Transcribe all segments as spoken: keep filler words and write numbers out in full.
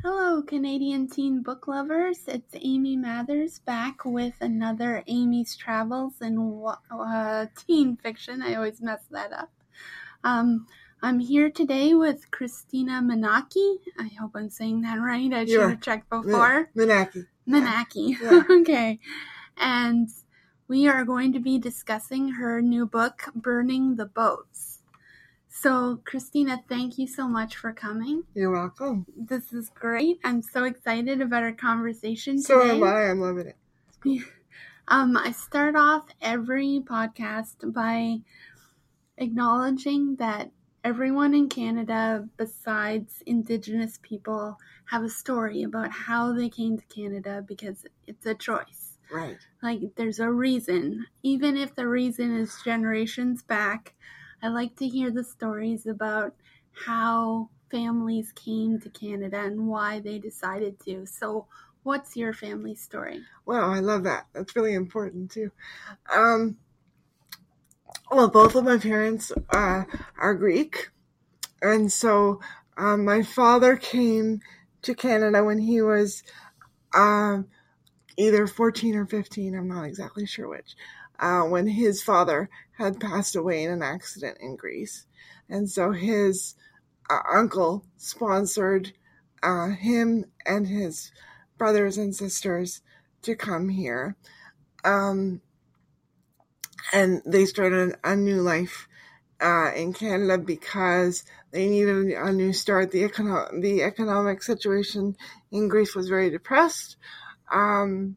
Hello, Canadian teen book lovers. It's Amy Mathers back with another Amy's Travels in uh, teen fiction. I always mess that up. Um, I'm here today with Christina Manaki. I hope I'm saying that right. I should have checked before. Manaki. Manaki. Yeah. Okay. And we are going to be discussing her new book, Burning the Boats. So, Christina, thank you so much for coming. You're welcome. This is great. I'm so excited about our conversation so today. So am I. I'm loving it. Cool. Um, I start off every podcast by acknowledging that everyone in Canada, besides Indigenous people, have a story about how they came to Canada because it's a choice. Right. Like, there's a reason. Even if the reason is generations back, I like to hear the stories about how families came to Canada and why they decided to. So what's your family story? Wow, I love that. That's really important too. Um, well, both of my parents uh, are Greek. And so um, my father came to Canada when he was uh, either fourteen or fifteen. I'm not exactly sure which. Uh, when his father had passed away in an accident in Greece. And so his uh, uncle sponsored uh, him and his brothers and sisters to come here. Um, and they started a new life uh, in Canada because they needed a new start. The, econo- the economic situation in Greece was very depressed. Um,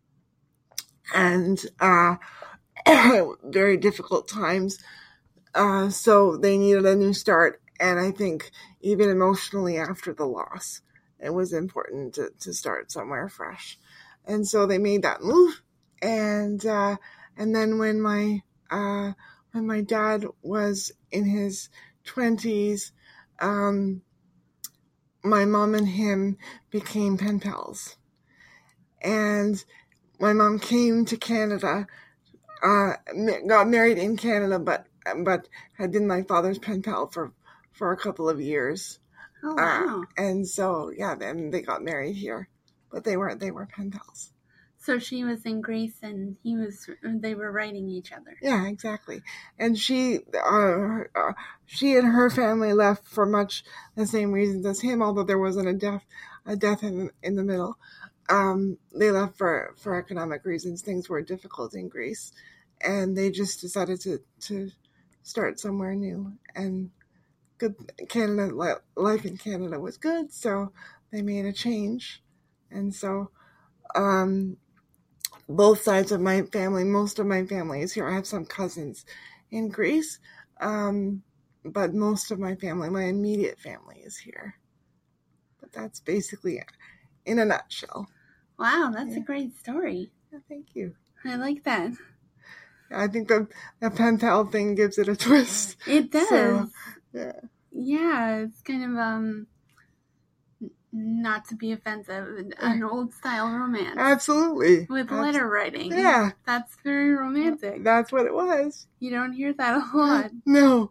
and uh, very difficult times. Uh, so they needed a new start. And I think even emotionally after the loss, it was important to, to start somewhere fresh. And so they made that move. And, uh, and then when my, uh, when my dad was in his twenties, um, my mom and him became pen pals. And my mom came to Canada, uh, got married in Canada, but, but had been my father's pen pal for, for a couple of years. Oh, wow. Uh, and so, yeah, then they got married here, but they were, they were pen pals. So she was in Greece and he was, they were writing each other. Yeah, exactly. And she, uh, uh, she and her family left for much the same reasons as him, although there wasn't a death, a death in, in the middle. Um, they left for, for economic reasons. Things were difficult in Greece, and they just decided to, to start somewhere new. And good Canada, life in Canada was good, so they made a change. And so, um, both sides of my family, most of my family is here. I have some cousins in Greece, um, but most of my family, my immediate family, is here. But that's basically it, in a nutshell. Wow, that's yeah. a great story. Yeah, thank you. I like that. I think the, the pen pal thing gives it a twist. It does. So, yeah. Yeah, it's kind of, um, not to be offensive, an old style romance. Absolutely. With Absol- letter writing. Yeah. That's very romantic. That's what it was. You don't hear that a lot. No.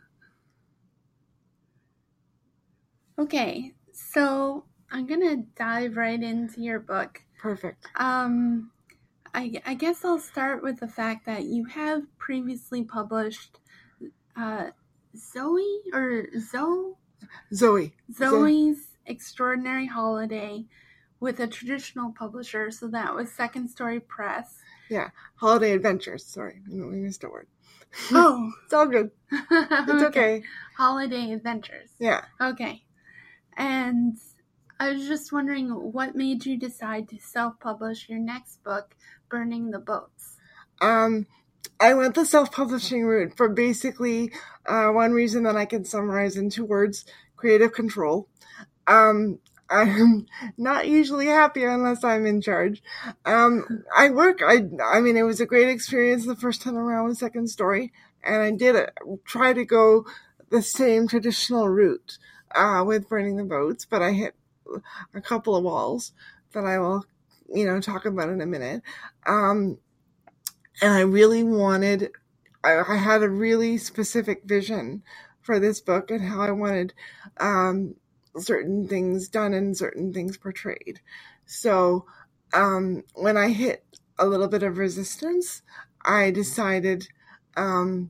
Okay, so I'm gonna dive right into your book. Perfect. Um, I, I guess I'll start with the fact that you have previously published uh, Zoe or Zoe? Zoe. Zoe's Zoe. Extraordinary Holiday with a traditional publisher. So that was Second Story Press. Yeah, Holiday Adventures. Sorry, we missed a word. Oh. It's all good. It's okay. okay. Holiday Adventures. Yeah. Okay. And I was just wondering, what made you decide to self-publish your next book, Burning the Boats? Um, I went the self-publishing route for basically uh, one reason that I can summarize in two words: creative control. Um, I'm not usually happy unless I'm in charge. Um, I work, I, I mean, it was a great experience the first time around with Second Story, and I did it, try to go the same traditional route uh, with Burning the Boats, but I hit a couple of walls that I will, you know, talk about in a minute. Um, and I really wanted, I, I had a really specific vision for this book and how I wanted, um, certain things done and certain things portrayed. So um, when I hit a little bit of resistance, I decided, um,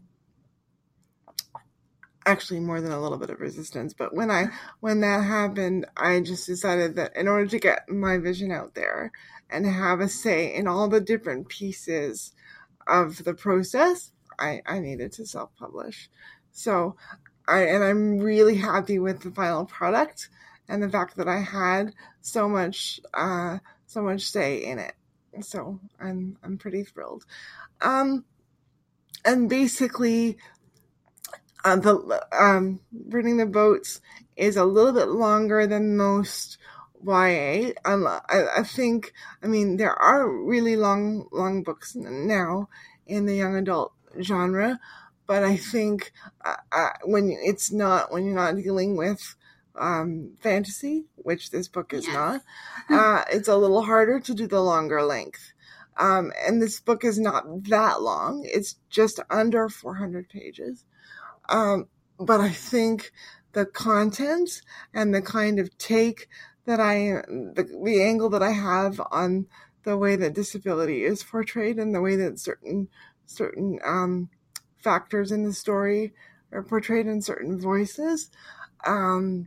actually more than a little bit of resistance, but when I when that happened, I just decided that in order to get my vision out there and have a say in all the different pieces of the process, I, I needed to self-publish. So I and I'm really happy with the final product and the fact that I had so much uh, so much say in it. So I'm I'm pretty thrilled. Um, and basically, uh, the um, Burning the Boats is a little bit longer than most Y A. Um, I, I think, I mean, there are really long long books now in the young adult genre, but I think uh, uh, when it's not when you're not dealing with um, fantasy, which this book is Yes. not, uh, it's a little harder to do the longer length. Um, and this book is not that long. It's just under four hundred pages. Um, but I think the content and the kind of take that I, the, the angle that I have on the way that disability is portrayed and the way that certain, certain, um, factors in the story are portrayed in certain voices, um,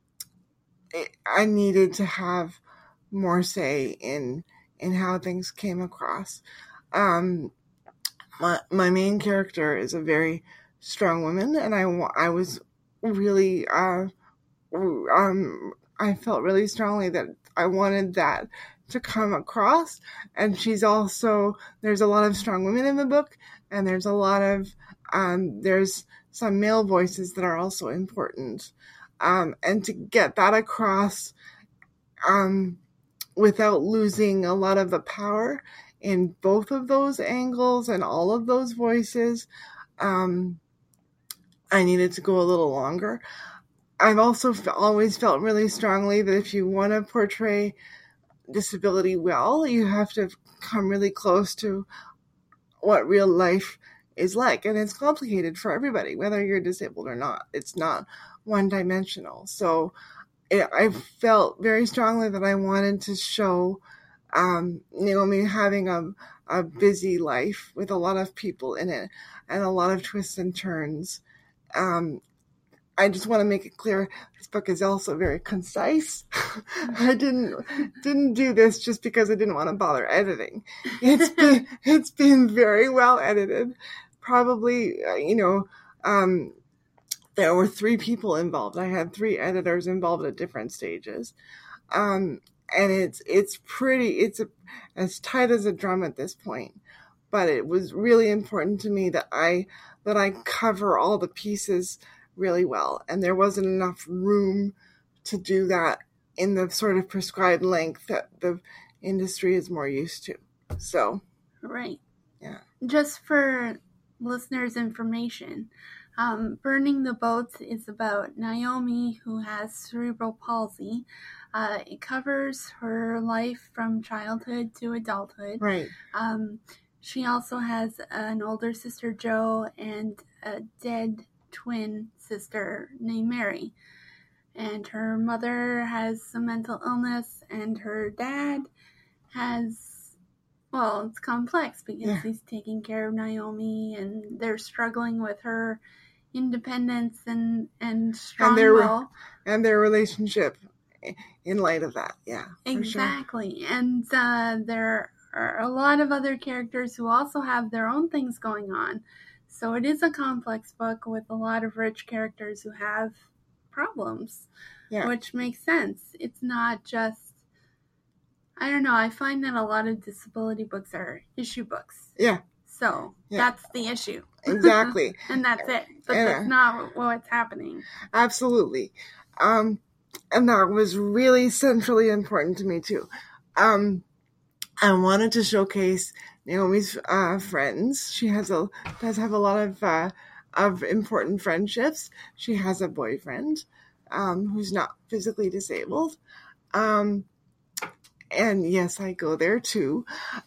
it, I needed to have more say in, in how things came across. Um, my, my main character is a very strong woman, and I, I was really, uh, um, I felt really strongly that I wanted that to come across. And she's also, there's a lot of strong women in the book, and there's a lot of, um, there's some male voices that are also important. Um, and to get that across, um, without losing a lot of the power in both of those angles and all of those voices, um, I needed to go a little longer. I've also always felt really strongly that if you want to portray disability well, you have to come really close to what real life is like. And it's complicated for everybody, whether you're disabled or not. It's not one-dimensional. So it, I felt very strongly that I wanted to show um, Naomi having a, a busy life with a lot of people in it and a lot of twists and turns. Um, I just want to make it clear this book is also very concise. I didn't didn't do this just because I didn't want to bother editing. It's been it's been very well edited. Probably, uh, you know, um, there were three people involved. I had three editors involved at different stages, um, and it's it's pretty. It's a, as tight as a drum at this point. But it was really important to me that I that I cover all the pieces really well, and there wasn't enough room to do that in the sort of prescribed length that the industry is more used to. So, right. Yeah. Just for listeners' information, um, Burning the Boats is about Naomi, who has cerebral palsy. Uh, it covers her life from childhood to adulthood. Right. Um, she also has an older sister, Jo, and a dead twin sister named Mary. And her mother has some mental illness, and her dad has, well, it's complex because Yeah. he's taking care of Naomi, and they're struggling with her independence and, and strong And their- will. And their relationship in light of that, yeah. Exactly. Sure. And uh, there are a lot of other characters who also have their own things going on. So it is a complex book with a lot of rich characters who have problems, yeah. which makes sense. It's not just, I don't know, I find that a lot of disability books are issue books. Yeah. So yeah. that's the issue. Exactly. And that's it. But and, that's not what's happening. Absolutely. Um, and that was really centrally important to me too. Um, I wanted to showcase Naomi's uh, friends. She has a does have a lot of uh, of important friendships. She has a boyfriend um, who's not physically disabled, um, and yes, I go there too.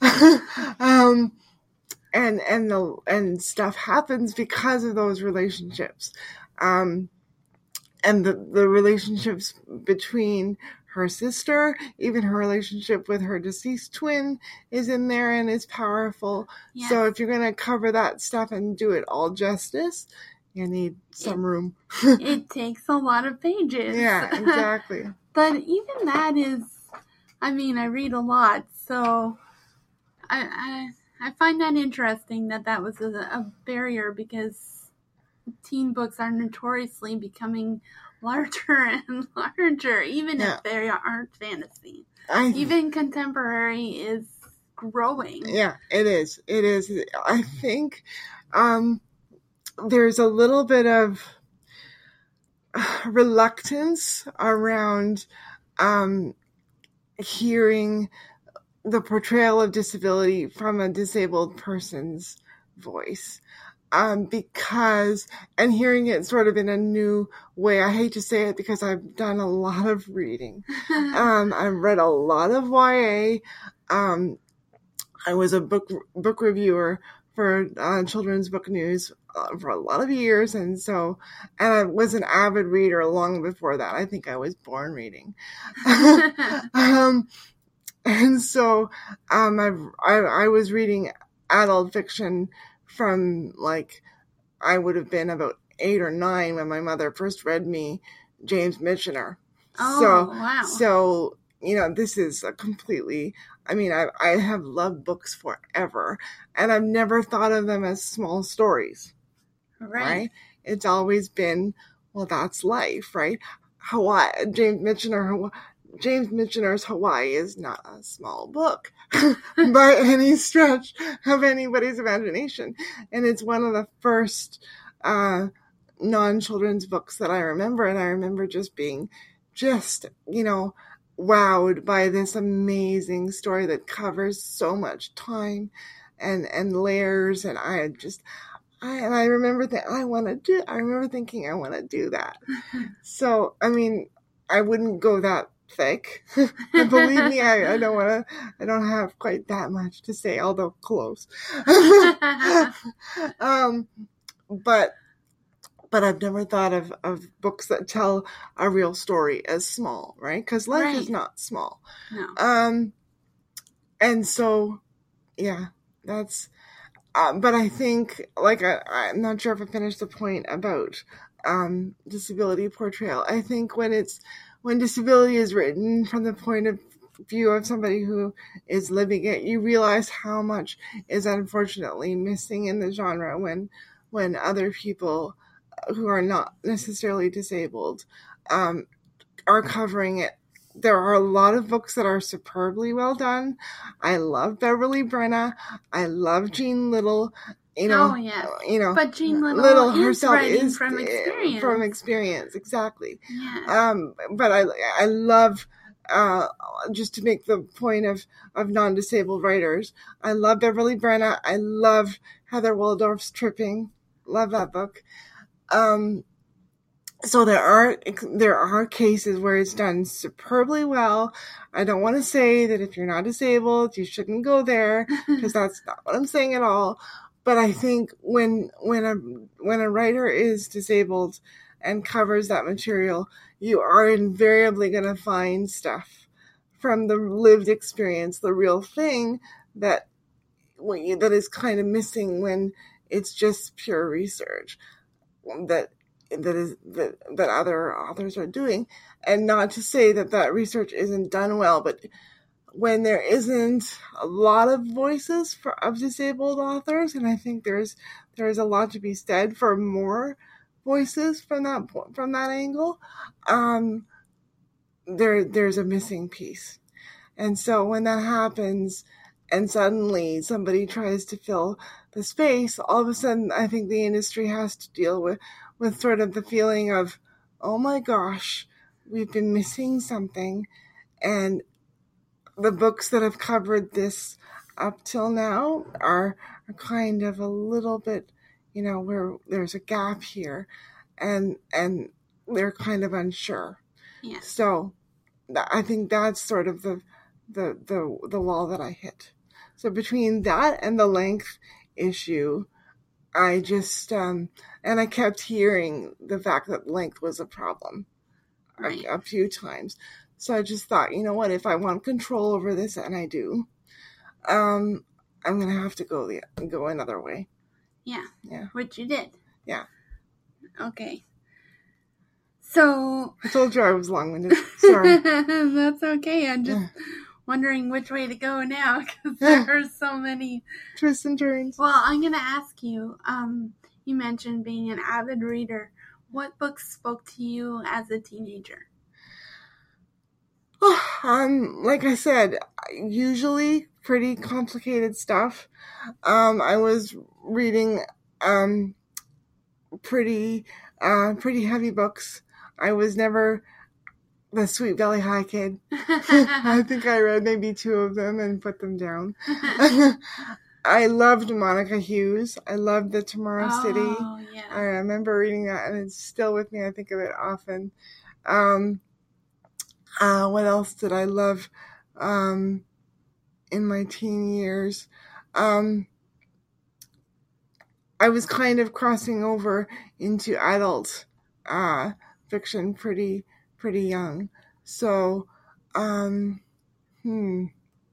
um, and and the and stuff happens because of those relationships. Um, and the, the relationships between her sister, even her relationship with her deceased twin is in there and is powerful. Yes. So if you're going to cover that stuff and do it all justice, you need some it, room. It takes a lot of pages. Yeah, exactly. But even that is, I mean, I read a lot, so I I, I find that interesting that that was a, a barrier, because teen books are notoriously becoming larger and larger, even yeah. if they aren't fantasy. I, even contemporary is growing. Yeah, it is. It is. I think um, there's a little bit of reluctance around um, hearing the portrayal of disability from a disabled person's voice. Um, because, and hearing it sort of in a new way. I hate to say it because I've done a lot of reading. um, I've read a lot of Y A. Um, I was a book book reviewer for uh, Children's Book News uh, for a lot of years, and so, and I was an avid reader long before that. I think I was born reading. um, and so, um, I've, I I was reading adult fiction from, like, I would have been about eight or nine when my mother first read me James Michener. Oh, so, wow. So, you know, this is a completely, I mean, I, I have loved books forever, and I've never thought of them as small stories. Right. right? It's always been, well, that's life, right? Hawaii, James Michener, James Michener's Hawaii is not a small book by any stretch of anybody's imagination. And it's one of the first uh, non-children's books that I remember. And I remember just being just, you know, wowed by this amazing story that covers so much time and, and layers. And I just, I, and I remember that I want to do, I remember thinking I want to do that. So, I mean, I wouldn't go that thick. And believe me, I, I don't want to, I don't have quite that much to say, although close. um, but, but I've never thought of, of books that tell a real story as small, right? Because life right. is not small. No. Um, and so, yeah, that's, uh, but I think, like, I, I'm not sure if I finished the point about um, disability portrayal. I think when it's, when disability is written from the point of view of somebody who is living it, you realize how much is unfortunately missing in the genre when, when other people who are not necessarily disabled um, are covering it. There are a lot of books that are superbly well done. I love Beverly Brenna. I love Jean Little. You know, oh, yeah. you know, but Jean Little, Little is herself writing is from experience. From experience, exactly. Yeah. Um, but I, I love, uh, just to make the point of, of non-disabled writers, I love Beverly Brenna. I love Heather Waldorf's Tripping. Love that book. Um, so there are, there are cases where it's done superbly well. I don't want to say that if you're not disabled, you shouldn't go there, because that's not what I'm saying at all. But I think when, when a, when a writer is disabled and covers that material, you are invariably going to find stuff from the lived experience, the real thing that, that is kind of missing when it's just pure research that that is that, that other authors are doing. And not to say that that research isn't done well, but when there isn't a lot of voices for of disabled authors, and I think there's there's a lot to be said for more voices from that from that angle, um, there there's a missing piece. And so when that happens, and suddenly somebody tries to fill the space, all of a sudden I think the industry has to deal with, with sort of the feeling of, oh my gosh, we've been missing something. And the books that have covered this up till now are, are kind of a little bit, you know, where there's a gap here, and and they're kind of unsure. Yeah. So I think that's sort of the the the, the wall that I hit. So between that and the length issue, I just, um, and I kept hearing the fact that length was a problem Right. a, a few times. So I just thought, you know what, if I want control over this, and I do, um, I'm going to have to go the go another way. Yeah. Yeah. Which you did. Yeah. Okay. So. I told you I was long-winded. Sorry. That's okay. I'm just wondering which way to go now because there are so many twists and turns. Well, I'm going to ask you, um, you mentioned being an avid reader. What books spoke to you as a teenager? Oh, um, like I said, usually pretty complicated stuff. Um, I was reading, um, pretty, uh, pretty heavy books. I was never the Sweet Valley High kid. I think I read maybe two of them and put them down. I loved Monica Hughes. I loved The Tomorrow oh, City. Yeah. I remember reading that, and it's still with me. I think of it often. Um, uh, what else did I love um, in my teen years? Um, I was kind of crossing over into adult uh, fiction pretty pretty young. So, um, hmm.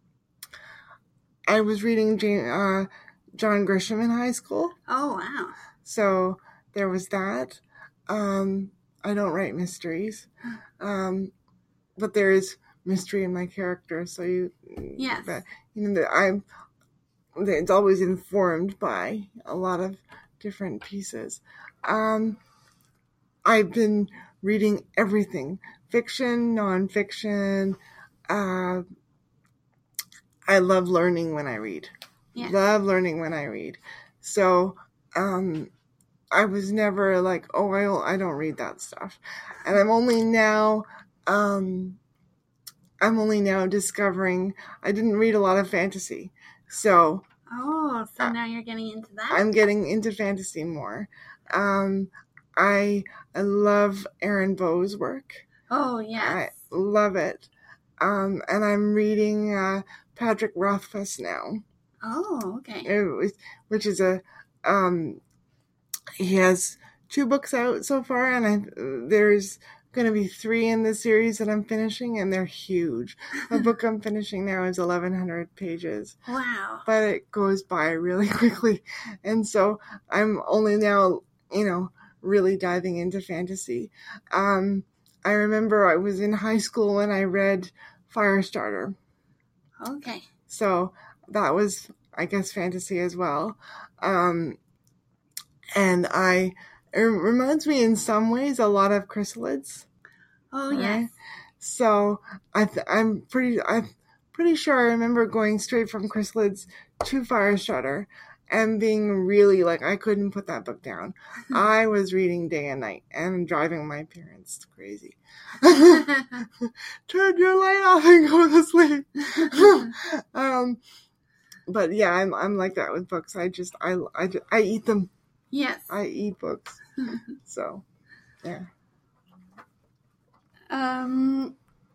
I was reading Jane, uh, John Grisham in high school. Oh, wow. So there was that. Um, I don't write mysteries. Um, but there is mystery in my character. So you, yes. that, you know, that I'm, that it's always informed by a lot of different pieces. Um, I've been reading everything, fiction, nonfiction, uh, I love learning when I read. Yeah. Love learning when I read. So, um, I was never like, oh, I don't, I don't read that stuff. And I'm only now, um, I'm only now discovering, I didn't read a lot of fantasy. So. Oh, so uh, now you're getting into that? I'm getting into fantasy more. Um, I, I love Aaron Bow's work. Oh, yes. I love it. Um, and I'm reading, uh, Patrick Rothfuss now. Oh, okay. It, which is a, um, he has two books out so far, and I, there's going to be three in the series that I'm finishing, and they're huge. The book I'm finishing now is eleven hundred pages. Wow. But it goes by really quickly. And so I'm only now, you know, really diving into fantasy. Um, I remember I was in high school when I read Firestarter. Okay. So that was, I guess, fantasy as well. Um, and I, it reminds me in some ways a lot of Chrysalids. Oh, right? Yes. So I th- I'm pretty, I'm pretty sure I remember going straight from Chrysalids to Firestarter and being really like, I couldn't put that book down. I was reading day and night and driving my parents crazy. Turn your light off and go to sleep. um, but yeah, I'm I'm like that with books. I just I I, I eat them. Yes, I eat books. So, yeah. Um.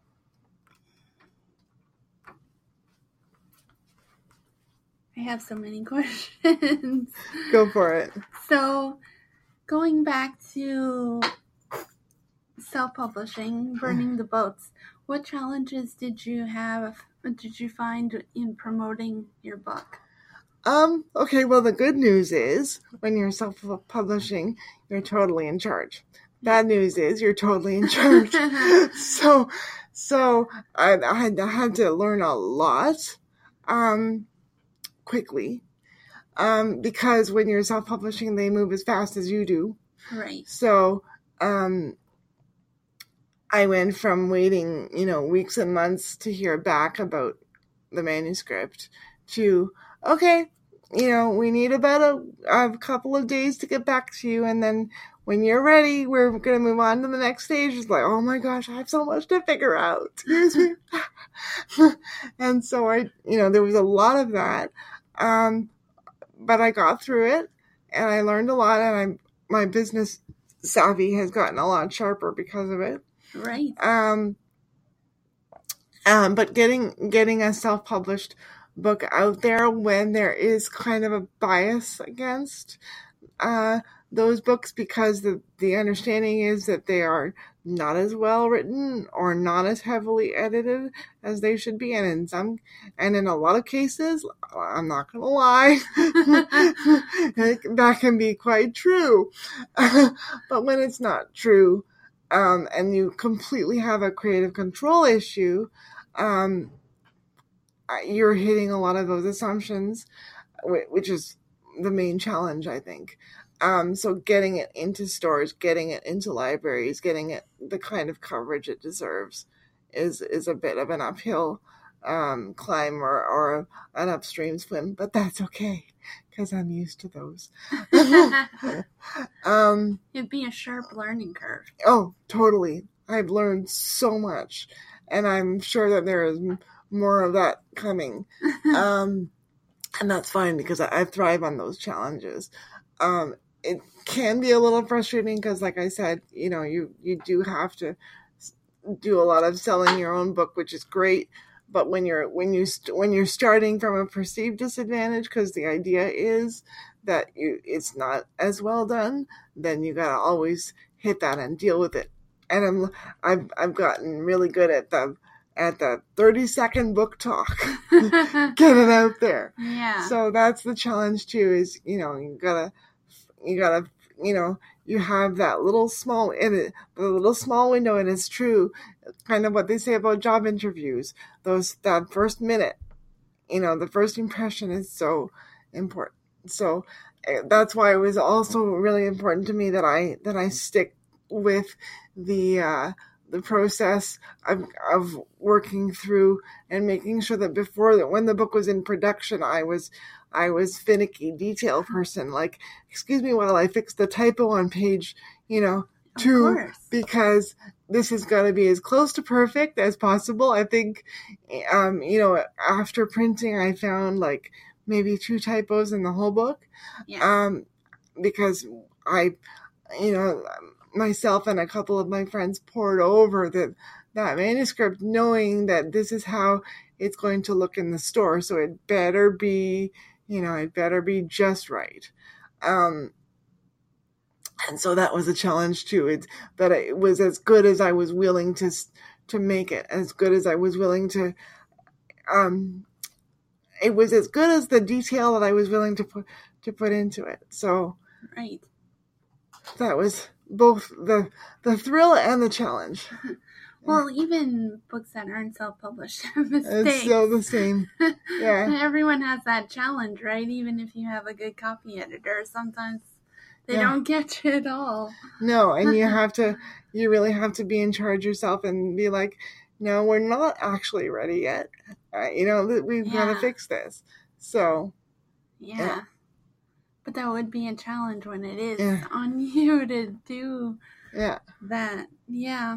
I have so many questions. Go for it. So, going back to self-publishing, burning the boats, what challenges did you have, did you find in promoting your book? Um, okay, well, the good news is when you're self-publishing, you're totally in charge. Bad news is you're totally in charge. so, so I, I, had, I had to learn a lot, um, quickly, um, because when you're self-publishing, they move as fast as you do. Right. So, um, I went from waiting, you know, weeks and months to hear back about the manuscript to, okay, you know, we need about a, a couple of days to get back to you. And then when you're ready, we're going to move on to the next stage. It's like, oh my gosh, I have so much to figure out. Excuse me. And so I, you know, there was a lot of that. Um, but I got through it and I learned a lot, and I, my business savvy has gotten a lot sharper because of it. Right. Um, um, but getting, getting a self-published book out there when there is kind of a bias against uh, those books because the, the understanding is that they are not as well written or not as heavily edited as they should be. And in some, and in a lot of cases, I'm not going to lie, that can be quite true. But when it's not true, um, and you completely have a creative control issue, um, you're hitting a lot of those assumptions, which is the main challenge, I think. Um, so getting it into stores, getting it into libraries, getting it the kind of coverage it deserves is is a bit of an uphill um, climb or, or an upstream swim, but that's okay because I'm used to those. um, It'd be a sharp learning curve. Oh, totally. I've learned so much, and I'm sure that there is more of that coming. um, and that's fine because I, I thrive on those challenges. Um, it can be a little frustrating because, like I said, you know, you, you do have to do a lot of selling your own book, which is great. But when you're when you st- when you're starting from a perceived disadvantage, because the idea is that you it's not as well done, then you gotta always hit that and deal with it. And I'm I've I've gotten really good at the at the thirty second book talk. Get it out there. Yeah. So that's the challenge too. Is you know you gotta you gotta you know you have that little small in it the little small window, and it's true. Kind of what they say about job interviews. Those that first minute, you know, the first impression is so important. So that's why it was also really important to me that I that I stick with the uh, the process of of working through and making sure that before that when the book was in production, I was I was finicky detail person. Like, excuse me while I fix the typo on page, you know, two, because this is going to be as close to perfect as possible. I think, um, you know, after printing, I found like maybe two typos in the whole book. Yeah. Um, because I, you know, myself and a couple of my friends pored over the, that manuscript knowing that this is how it's going to look in the store. So it better be, you know, it better be just right. Um, And so that was a challenge too. It's that it was as good as I was willing to to make it, as good as I was willing to. Um, it was as good as the detail that I was willing to put to put into it. So, right. That was both the the thrill and the challenge. Well, even books that aren't self-published have mistakes. It's still the same. Yeah. Everyone has that challenge, right? Even if you have a good copy editor, sometimes they Yeah. don't get you at all. No, and you have to, you really have to be in charge yourself and be like, no, we're not actually ready yet. Uh, you know, we've Yeah. got to fix this. So, Yeah. Yeah. But that would be a challenge when it is Yeah. on you to do yeah. that. Yeah.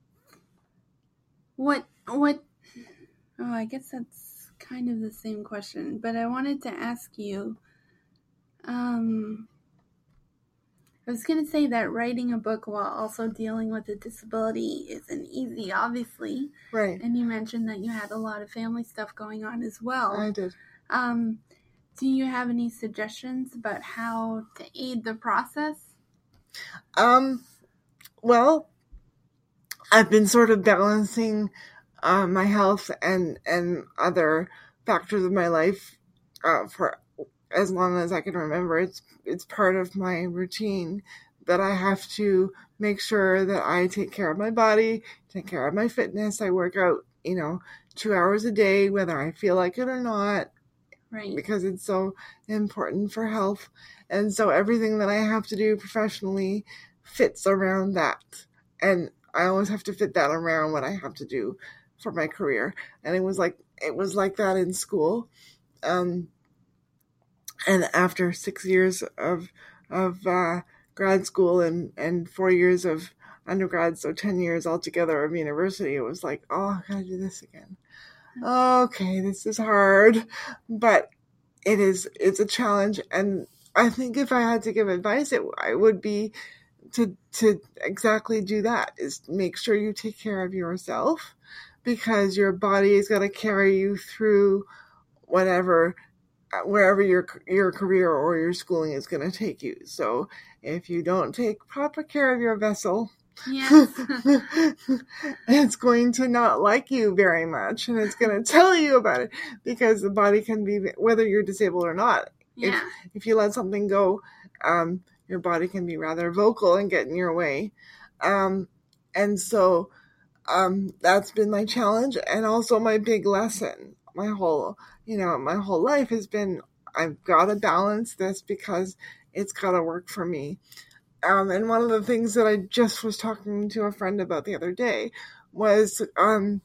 What, what, oh, I guess that's kind of the same question, but I wanted to ask you, um, I was going to say that writing a book while also dealing with a disability isn't easy, obviously. Right. And you mentioned that you had a lot of family stuff going on as well. I did. Um, do you have any suggestions about how to aid the process? Um, well, I've been sort of balancing uh, my health and, and other factors of my life uh, for as long as I can remember. It's it's part of my routine that I have to make sure that I take care of my body, take care of my fitness. I work out, you know, two hours a day, whether I feel like it or not, Right. because it's so important for health. And so everything that I have to do professionally fits around that. And I always have to fit that around what I have to do for my career. And it was like it was like that in school. Um, and after six years of of uh, grad school and, and four years of undergrad, so ten years altogether of university, it was like, oh, I gotta do this again. Okay, this is hard, but it is it's a challenge. And I think if I had to give advice, it I would be to to exactly do that, is make sure you take care of yourself, because your body is going to carry you through whatever wherever your your career or your schooling is going to take you. So if you don't take proper care of your vessel, yes. it's going to not like you very much, and it's going to tell you about it, because the body can be, whether you're disabled or not. Yeah. If, if you let something go, um, your body can be rather vocal and get in your way. Um, and so um, that's been my challenge, and also my big lesson. My whole, you know, my whole life has been, I've got to balance this because it's got to work for me. Um, and one of the things that I just was talking to a friend about the other day was um,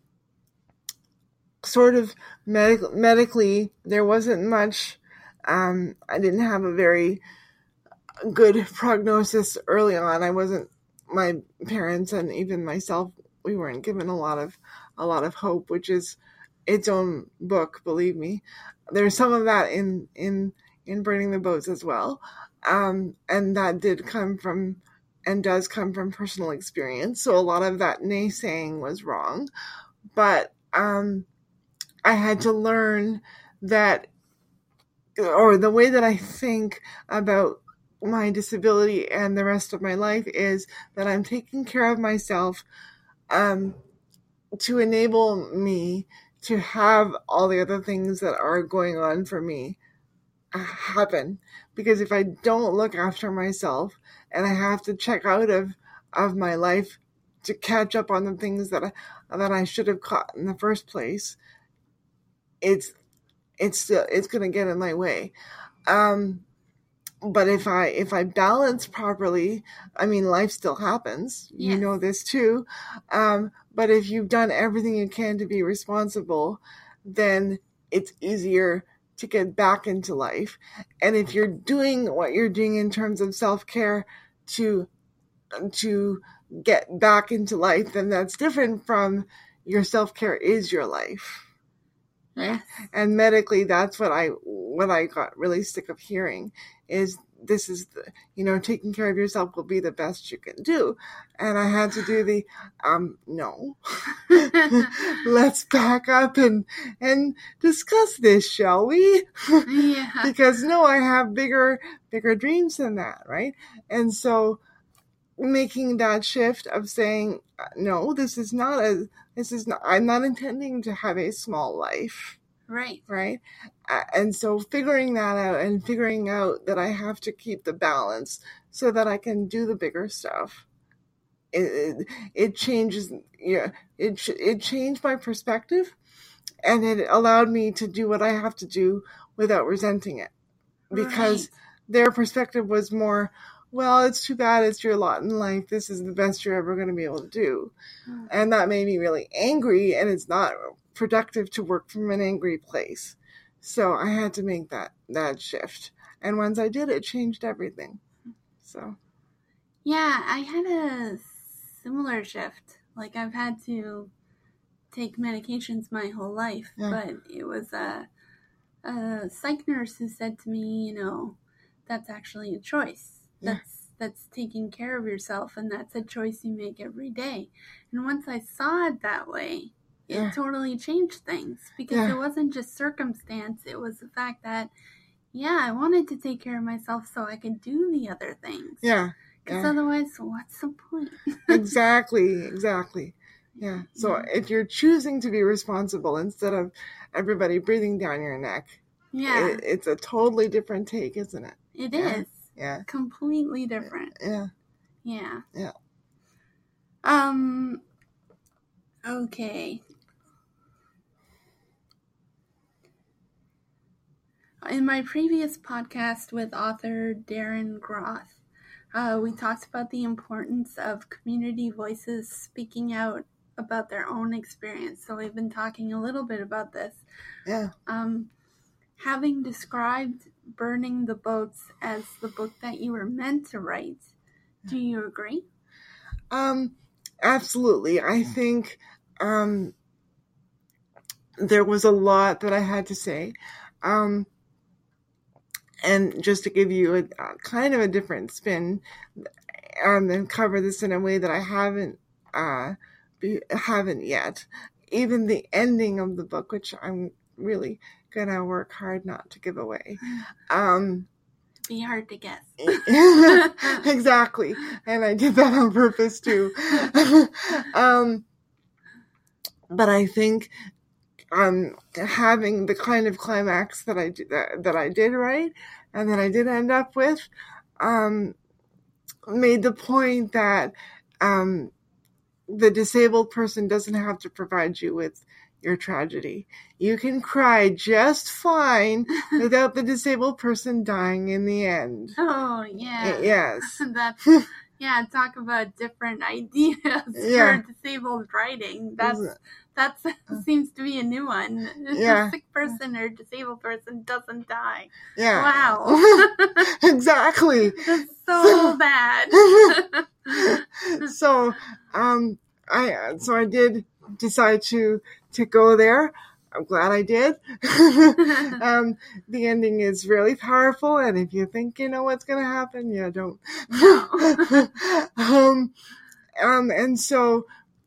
sort of medic- medically, there wasn't much, um, I didn't have a very good prognosis early on. I wasn't, my parents and even myself, we weren't given a lot of, a lot of hope, which is its own book, believe me. There's some of that in, in, in Burning the Boats as well. Um, and that did come from, and does come from personal experience. So a lot of that naysaying was wrong, but, um, I had to learn that, or the way that I think about my disability and the rest of my life is that I'm taking care of myself, um, to enable me to have all the other things that are going on for me happen. Because if I don't look after myself and I have to check out of, of my life to catch up on the things that I, that I should have caught in the first place, it's, it's still, it's going to get in my way. Um, But if I if I balance properly, I mean, life still happens. Yes. You know this too. Um, but if you've done everything you can to be responsible, then it's easier to get back into life. And if you're doing what you're doing in terms of self-care to to get back into life, then that's different from your self-care is your life. Right? Yes. And medically, that's what I what I got really sick of hearing is this is the, you know, taking care of yourself will be the best you can do. And I had to do the, um, no, let's back up and, and discuss this, shall we? Yeah. Because no, I have bigger, bigger dreams than that. Right. And so making that shift of saying, no, this is not a, this is not, I'm not intending to have a small life. Right. Right. Uh, and so figuring that out and figuring out that I have to keep the balance so that I can do the bigger stuff. It, it, it changes, yeah, it, it changed my perspective, and it allowed me to do what I have to do without resenting it, because Right. their perspective was more, well, it's too bad, it's your lot in life, this is the best you're ever going to be able to do. Mm. And that made me really angry, and it's not productive to work from an angry place. So I had to make that, that shift. And once I did, it changed everything. So. Yeah, I had a similar shift. Like, I've had to take medications my whole life, yeah. But it was a, a psych nurse who said to me, you know, that's actually a choice. Yeah. That's that's taking care of yourself, and that's a choice you make every day. And once I saw it that way, it yeah. totally changed things, because yeah. it wasn't just circumstance. It was the fact that, yeah, I wanted to take care of myself so I could do the other things. Yeah. Because yeah. otherwise, what's the point? Exactly. Exactly. Yeah. So yeah. if you're choosing to be responsible instead of everybody breathing down your neck, yeah, it, it's a totally different take, isn't it? It yeah. is. Yeah. Completely different. Yeah. Yeah. Yeah. Um. Okay. In my previous podcast with author Darren Groth, uh, we talked about the importance of community voices speaking out about their own experience. So we've been talking a little bit about this. Yeah. Um, having described Burning the Boats as the book that you were meant to write, do you agree? Um, absolutely. I think um, there was a lot that I had to say. Um, and just to give you a, a kind of a different spin, um, and cover this in a way that I haven't uh, be, haven't yet. Even the ending of the book, which I'm really gonna work hard not to give away. Um, Be hard to guess. Exactly. And I did that on purpose too. um, but I think um, having the kind of climax that I did, that, that I did write and that I did end up with um, made the point that um, the disabled person doesn't have to provide you with your tragedy. You can cry just fine without the disabled person dying in the end. Oh, yeah. Yes. That's, yeah, talk about different ideas Yeah. for disabled writing. That's, that's seems to be a new one. Yeah. A sick person or disabled person doesn't die. Yeah. Wow. Exactly. That's so bad. So, um, I, so I did decide to, to go there. I'm glad I did. um, the ending is really powerful, and if you think you know what's going to happen, you don't. No. um, um, and so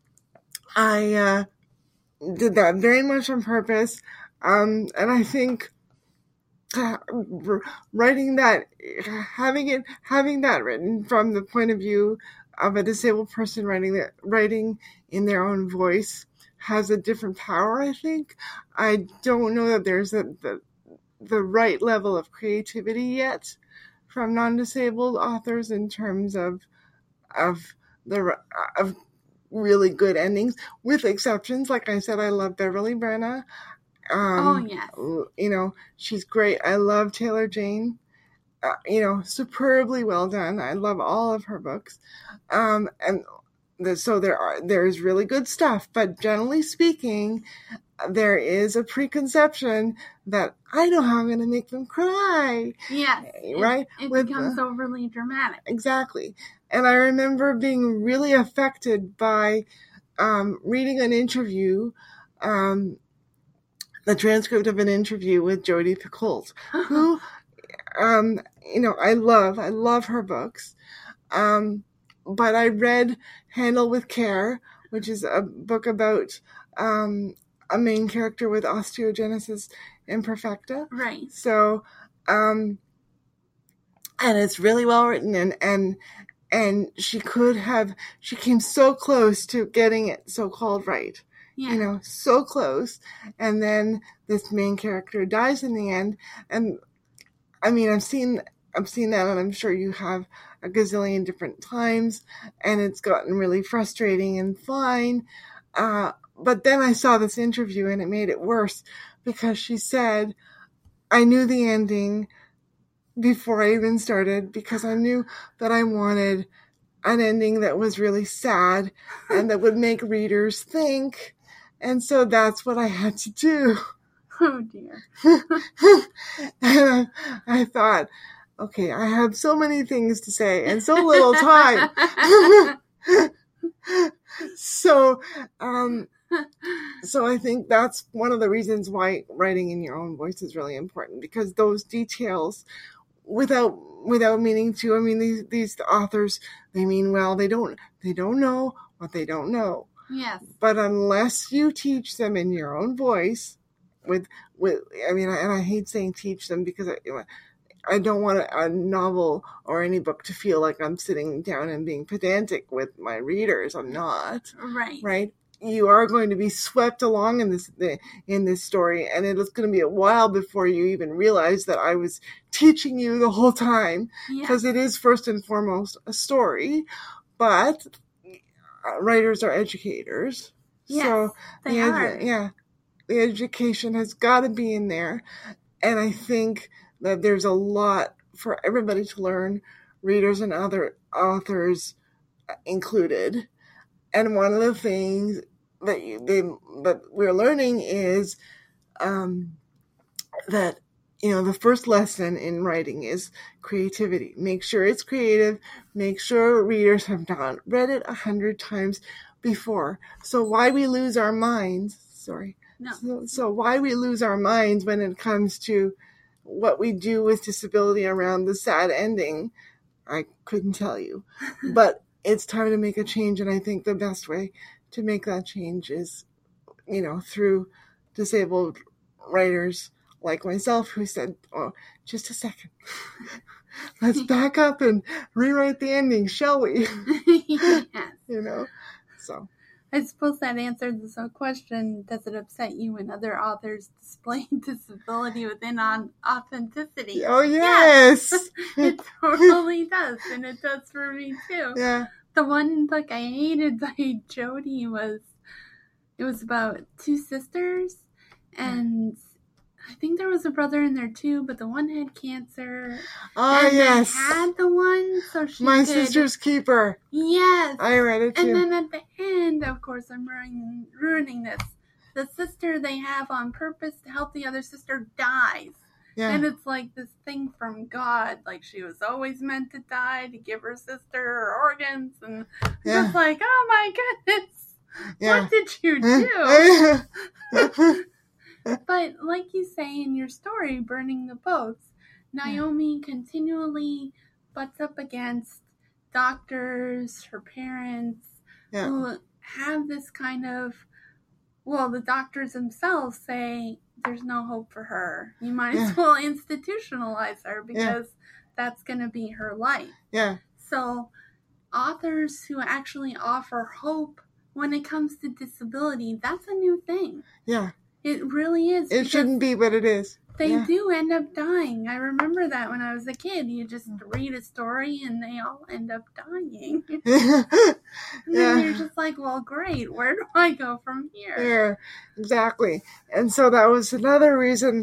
I, uh, did that very much on purpose. Um, and I think, uh, writing that, having it, having that written from the point of view of a disabled person writing that, writing in their own voice has a different power, I think. I don't know that there's a, the, the right level of creativity yet from non-disabled authors in terms of, of the, of really good endings, with exceptions. Like I said, I love Beverly Brenna. Um, oh, yes. You know, she's great. I love Taylor Jane. Uh, you know, superbly well done. I love all of her books. Um, and the, so there are, there's really good stuff, but generally speaking, there is a preconception that I know how I'm going to make them cry. Yes. Right? It, it With, becomes uh, overly dramatic. Exactly. And I remember being really affected by um, reading an interview, um, the transcript of an interview with Jodi Picoult, who, um, you know, I love. I love her books. Um, but I read Handle with Care, which is a book about um, a main character with osteogenesis imperfecta. Right. So, um, and it's really well written, and, and, and she could have, she came so close to getting it so-called right. Yeah. You know, so close. And then this main character dies in the end. And I mean, I've seen, I've seen that, and I'm sure you have a gazillion different times, and it's gotten really frustrating and fine. Uh, but then I saw this interview, and it made it worse, because she said, I knew the ending before I even started, because I knew that I wanted an ending that was really sad and that would make readers think. And so that's what I had to do. Oh, dear. And I, I thought, okay, I have so many things to say and so little time. so, um, so I think that's one of the reasons why writing in your own voice is really important, because those details, without without meaning to, I mean, these these authors, they mean well. They don't they don't know what they don't know. Yes. But unless you teach them in your own voice, with with I mean, and I hate saying teach them, because I I don't want a, a novel or any book to feel like I'm sitting down and being pedantic with my readers. I'm not. Right. Right. You are going to be swept along in this in this story, and it's going to be a while before you even realize that I was teaching you the whole time, because yes. It is first and foremost a story. But writers are educators, yes, so they the are. Edu- yeah, the education has got to be in there, and I think that there's a lot for everybody to learn, readers and other authors included. And one of the things that you, they, that we're learning is um, that, you know, the first lesson in writing is creativity. Make sure it's creative. Make sure readers have not read it a hundred times before. So why we lose our minds, sorry. No. So, so why we lose our minds when it comes to what we do with disability around the sad ending, I couldn't tell you. But it's time to make a change, and I think the best way to make that change is, you know, through disabled writers like myself, who said, oh, just a second. Let's back up and rewrite the ending, shall we? Yes. You know, so. I suppose that answered the question, does it upset you when other authors display disability within on authenticity? Oh, yes! yes. It totally does, and it does for me, too. Yeah. The one book I hated by Jody was, it was about two sisters, and I think there was a brother in there, too, but the one had cancer. Oh, and yes. they had the one, so she My could... Sister's Keeper. Yes. I read it, too. And then at the end, of course, I'm ruining, ruining this. The sister they have on purpose to help the other sister dies. Yeah. And it's like this thing from God. Like she was always meant to die to give her sister her organs. And yeah. Just like, oh my goodness. Yeah. What did you do? But like you say in your story, Burning the Boats, Naomi yeah. continually butts up against doctors, her parents, yeah. who have this kind of, well, the doctors themselves say there's no hope for her. You might yeah. as well institutionalize her because yeah. that's going to be her life. Yeah. So authors who actually offer hope when it comes to disability, that's a new thing. Yeah. It really is. It shouldn't be, but it is. They yeah. do end up dying. I remember that when I was a kid. You just read a story and they all end up dying. and yeah. then you're just like, well, great. Where do I go from here? Yeah, exactly. And so that was another reason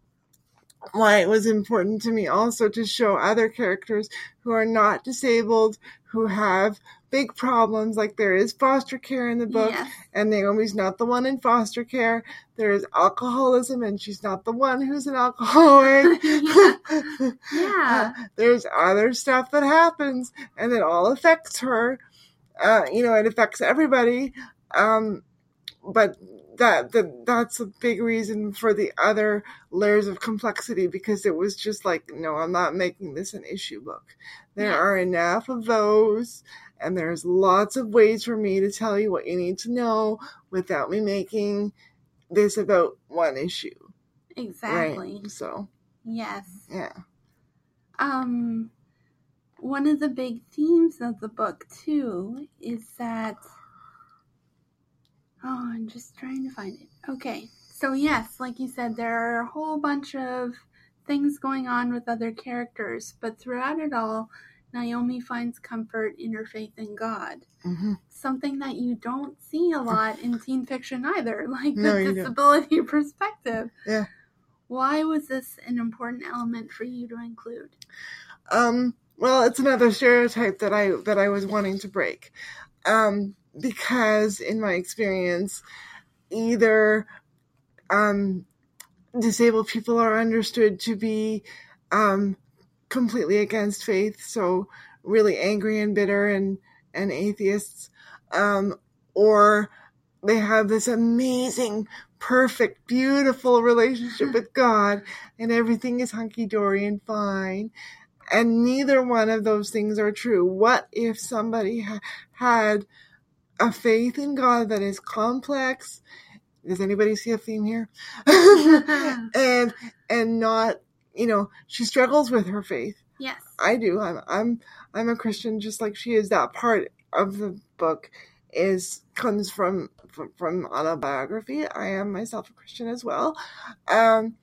why it was important to me also to show other characters who are not disabled, who have big problems. Like there is foster care in the book, yes. and Naomi's not the one in foster care. There is alcoholism, and she's not the one who's an alcoholic. yeah. yeah. Uh, there's other stuff that happens, and it all affects her. Uh, you know, it affects everybody. Um, but that, that that's a big reason for the other layers of complexity, because it was just like, no, I'm not making this an issue book. There yeah. are enough of those. And there's lots of ways for me to tell you what you need to know without me making this about one issue. Exactly. Right? So. Yes. Yeah. Um, one of the big themes of the book, too, is that... Oh, I'm just trying to find it. Okay. So, yes, like you said, there are a whole bunch of things going on with other characters, but throughout it all, Naomi finds comfort in her faith in God. Mm-hmm. Something that you don't see a lot in teen fiction either, like no, the disability don't. perspective. Yeah. Why was this an important element for you to include? Um, well, it's another stereotype that I that I was wanting to break. Um, because in my experience, either um, disabled people are understood to be um, completely against faith, so really angry and bitter and, and atheists, um, or they have this amazing, perfect, beautiful relationship with God, and everything is hunky-dory and fine, and neither one of those things are true. What if somebody ha- had a faith in God that is complex? Does anybody see a theme here? and and not, you know, she struggles with her faith. Yes. I do. I'm I'm I'm a Christian just like she is. That part of the book is comes from from, from autobiography. I am myself a Christian as well. Um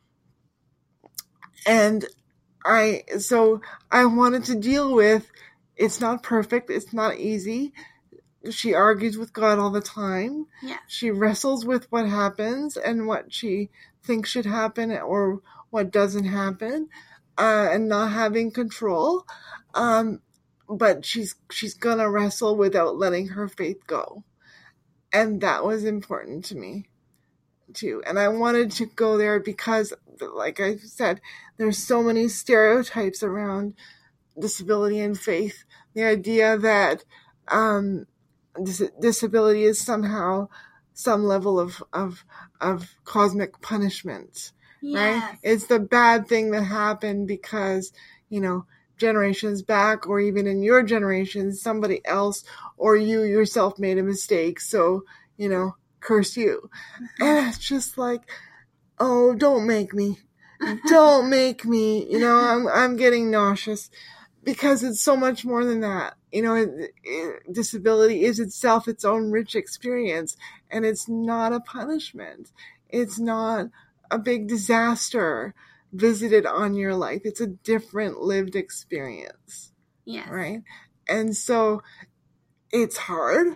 and I so I wanted to deal with, it's not perfect, it's not easy. She argues with God all the time. Yeah. She wrestles with what happens and what she thinks should happen or what doesn't happen, uh, and not having control. Um, but she's she's gonna wrestle without letting her faith go. And that was important to me, too. And I wanted to go there because, like I said, there's so many stereotypes around disability and faith. The idea that um, dis- disability is somehow some level of, of, of cosmic punishment, yes. right? It's the bad thing that happened because, you know, generations back or even in your generation, somebody else or you yourself made a mistake. So, you know, curse you. And it's just like, oh, don't make me. don't make me, you know, I'm, I'm getting nauseous, because it's so much more than that. You know, it, it, disability is itself its own rich experience, and it's not a punishment. It's not a big disaster visited on your life. It's a different lived experience. Yes. Right? And so it's hard.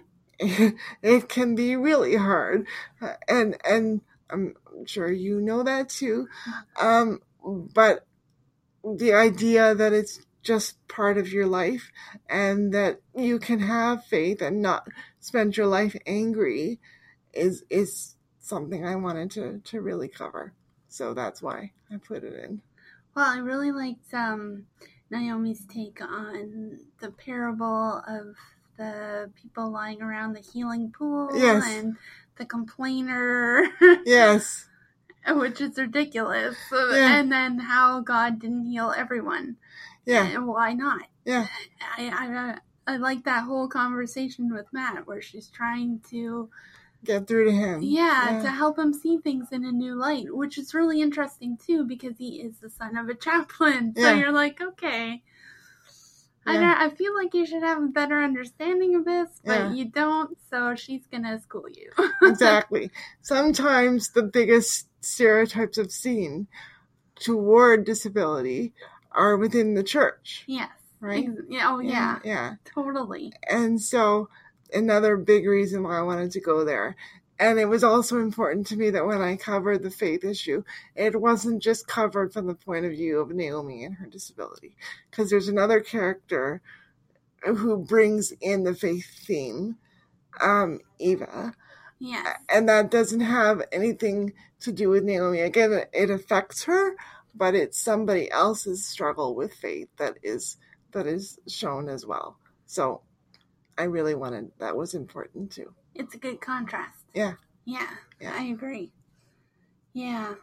It can be really hard. And, and I'm sure you know that too. Um, but the idea that it's just part of your life and that you can have faith and not spend your life angry is is something I wanted to, to really cover. So that's why I put it in. Well, I really liked um, Naomi's take on the parable of the people lying around the healing pool. Yes. And the complainer. Yes. Which is ridiculous. Yeah. And then how God didn't heal everyone. Yeah. And why not? Yeah. I, I, I like that whole conversation with Matt where she's trying to get through to him. Yeah, yeah, to help him see things in a new light, which is really interesting too because he is the son of a chaplain. So yeah. You're like, okay. Yeah. I don't, I feel like you should have a better understanding of this, but yeah. You don't, so she's going to school you. Exactly. Sometimes the biggest stereotypes I've seen toward disability are within the church. Yes. Right? Yeah. Oh, yeah. Yeah. yeah. Totally. And so another big reason why I wanted to go there. And it was also important to me that when I covered the faith issue, it wasn't just covered from the point of view of Naomi and her disability. Because there's another character who brings in the faith theme, um, Eva. Yeah. And that doesn't have anything to do with Naomi. Again, it affects her, but it's somebody else's struggle with faith that is that is shown as well. So I really wanted, that was important too. It's a good contrast. Yeah. Yeah. Yeah. I agree. Yeah.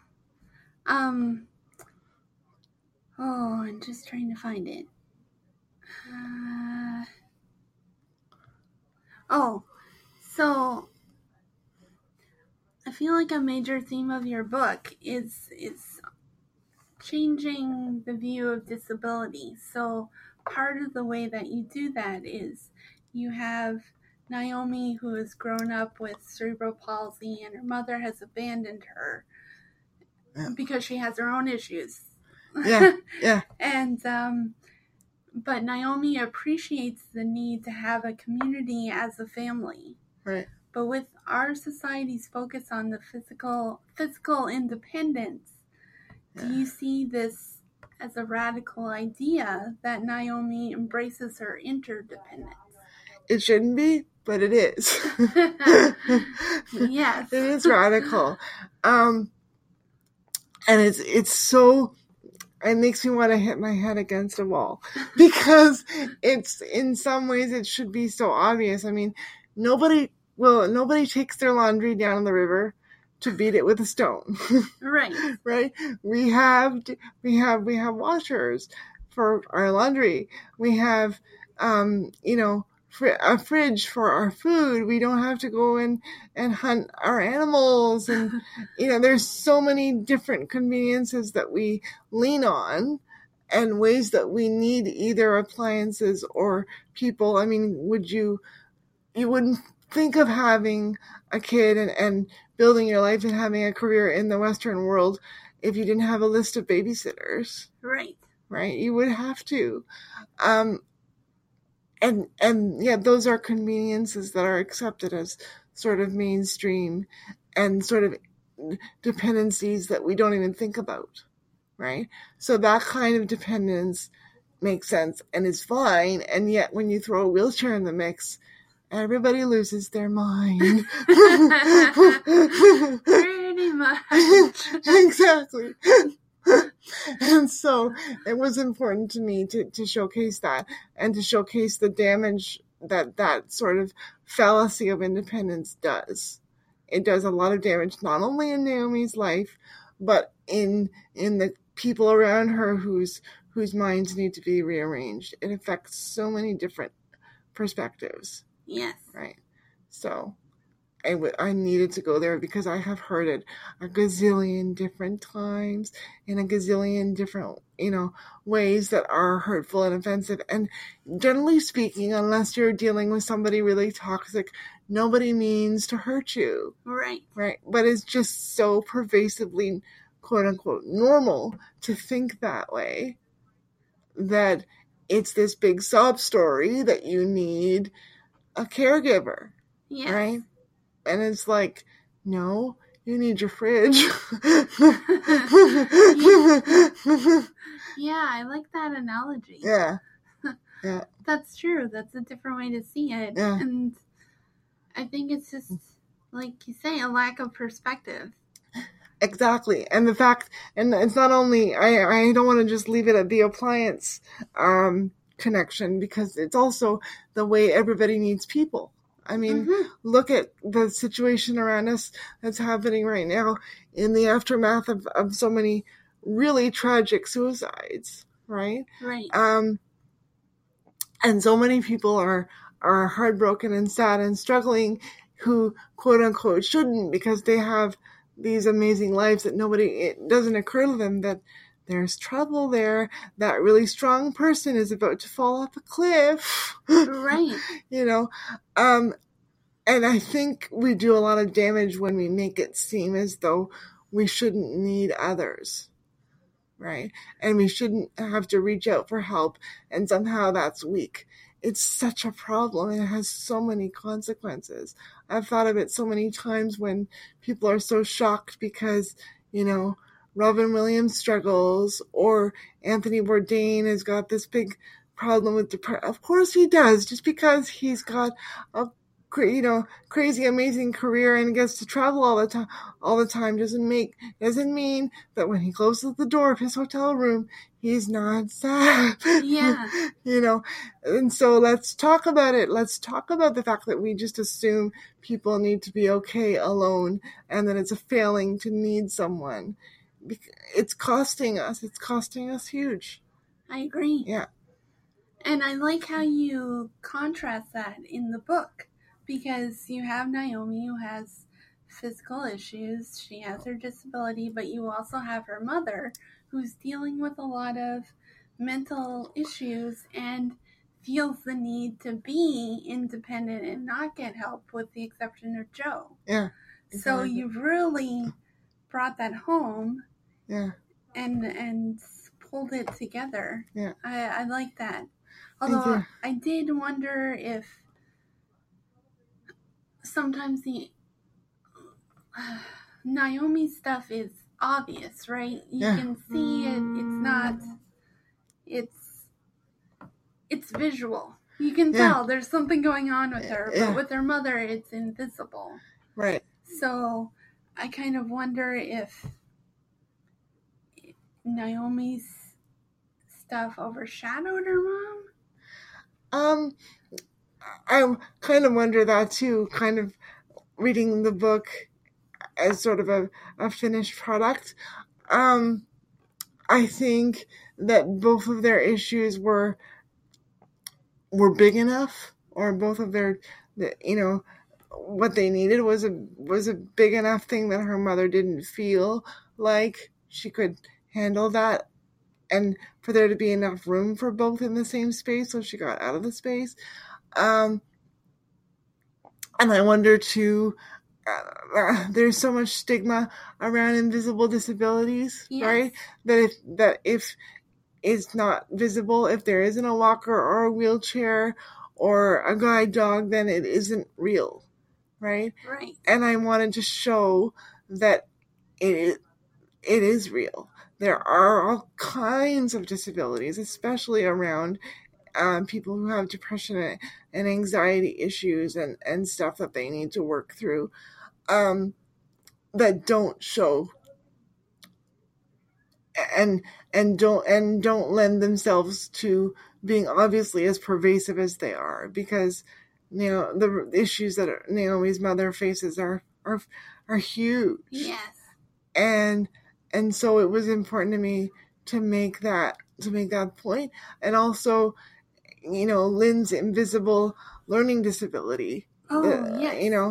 Um. Oh, I'm just trying to find it. Uh, oh, so I feel like a major theme of your book is is changing the view of disability. So part of the way that you do that is you have Naomi, who has grown up with cerebral palsy, and her mother has abandoned her yeah. because she has her own issues. Yeah, yeah. and, um, but Naomi appreciates the need to have a community as a family. Right. But with our society's focus on the physical, physical independence, yeah. do you see this as a radical idea that Naomi embraces her interdependence? It shouldn't be, but it is. Yes. It is radical. Um, and it's it's so, it makes me want to hit my head against a wall. Because it's, in some ways, it should be so obvious. I mean, nobody, well, nobody takes their laundry down the river to beat it with a stone. Right. Right? We have, we have, we have washers for our laundry. We have, um, you know, a fridge for our food. We don't have to go in and hunt our animals. And, you know, there's so many different conveniences that we lean on and ways that we need either appliances or people. I mean, would you, you wouldn't think of having a kid and, and building your life and having a career in the Western world if you didn't have a list of babysitters. Right. Right. You would have to. Um, And, and yeah, those are conveniences that are accepted as sort of mainstream and sort of dependencies that we don't even think about, right? So that kind of dependence makes sense and is fine. And yet when you throw a wheelchair in the mix, everybody loses their mind. Pretty much. Exactly. And so it was important to me to, to showcase that and to showcase the damage that that sort of fallacy of independence does. It does a lot of damage, not only in Naomi's life, but in in the people around her whose whose minds need to be rearranged. It affects so many different perspectives. Yes. Right. So I, w- I needed to go there because I have heard it a gazillion different times in a gazillion different, you know, ways that are hurtful and offensive. And generally speaking, unless you're dealing with somebody really toxic, nobody means to hurt you. Right. Right. But it's just so pervasively, quote unquote, normal to think that way, that it's this big sob story that you need a caregiver. Yes. Right. And it's like, no, you need your fridge. Yeah, I like that analogy. Yeah. Yeah. That's true. That's a different way to see it. Yeah. And I think it's just, like you say, a lack of perspective. Exactly. And the fact, and it's not only, I, I don't want to just leave it at the appliance um, connection, because it's also the way everybody needs people. I mean, mm-hmm. Look at the situation around us that's happening right now in the aftermath of, of so many really tragic suicides, right? Right. Um, and so many people are, are heartbroken and sad and struggling who, quote unquote, shouldn't, because they have these amazing lives that nobody, it doesn't occur to them that there's trouble there. That really strong person is about to fall off a cliff. Right. You know, um, and I think we do a lot of damage when we make it seem as though we shouldn't need others. Right. And we shouldn't have to reach out for help, and somehow that's weak. It's such a problem, and it has so many consequences. I've thought of it so many times when people are so shocked because, you know, Robin Williams struggles, or Anthony Bourdain has got this big problem with depression. Of course he does, just because he's got a, you know, crazy, amazing career and gets to travel all the time, all the time doesn't make, doesn't mean that when he closes the door of his hotel room, he's not sad. Yeah. You know, and so let's talk about it. Let's talk about the fact that we just assume people need to be okay alone, and that it's a failing to need someone. It's costing us. It's costing us huge. I agree. Yeah. And I like how you contrast that in the book, because you have Naomi, who has physical issues. She has her disability, but you also have her mother, who's dealing with a lot of mental issues and feels the need to be independent and not get help, with the exception of Joe. Yeah. Exactly. So you've really brought that home. Yeah. And and pulled it together. Yeah. I, I like that. Although I did wonder if sometimes the uh, Naomi stuff is obvious, right? You yeah. can see it. It's not. It's it's visual. You can yeah. tell there's something going on with her, yeah. but with her mother, it's invisible. Right. So I kind of wonder if Naomi's stuff overshadowed her mom? Um, I kind of wonder that too, kind of reading the book as sort of a, a finished product. Um, I think that both of their issues were were big enough, or both of their, you know, what they needed was a was a big enough thing that her mother didn't feel like she could handle that, and for there to be enough room for both in the same space, so she got out of the space. Um, and I wonder too, uh, there's so much stigma around invisible disabilities, yes. right? That if that if it's not visible, if there isn't a walker or a wheelchair or a guide dog, then it isn't real, right? Right. And I wanted to show that it it is real. There are all kinds of disabilities, especially around um, people who have depression and anxiety issues and, and stuff that they need to work through, um, that don't show and and don't and don't lend themselves to being obviously as pervasive as they are, because you know the issues that Naomi's mother faces are are are huge. Yes. And and so it was important to me to make that to make that point. And also, you know, Lynn's invisible learning disability. Oh, uh, yes. You know,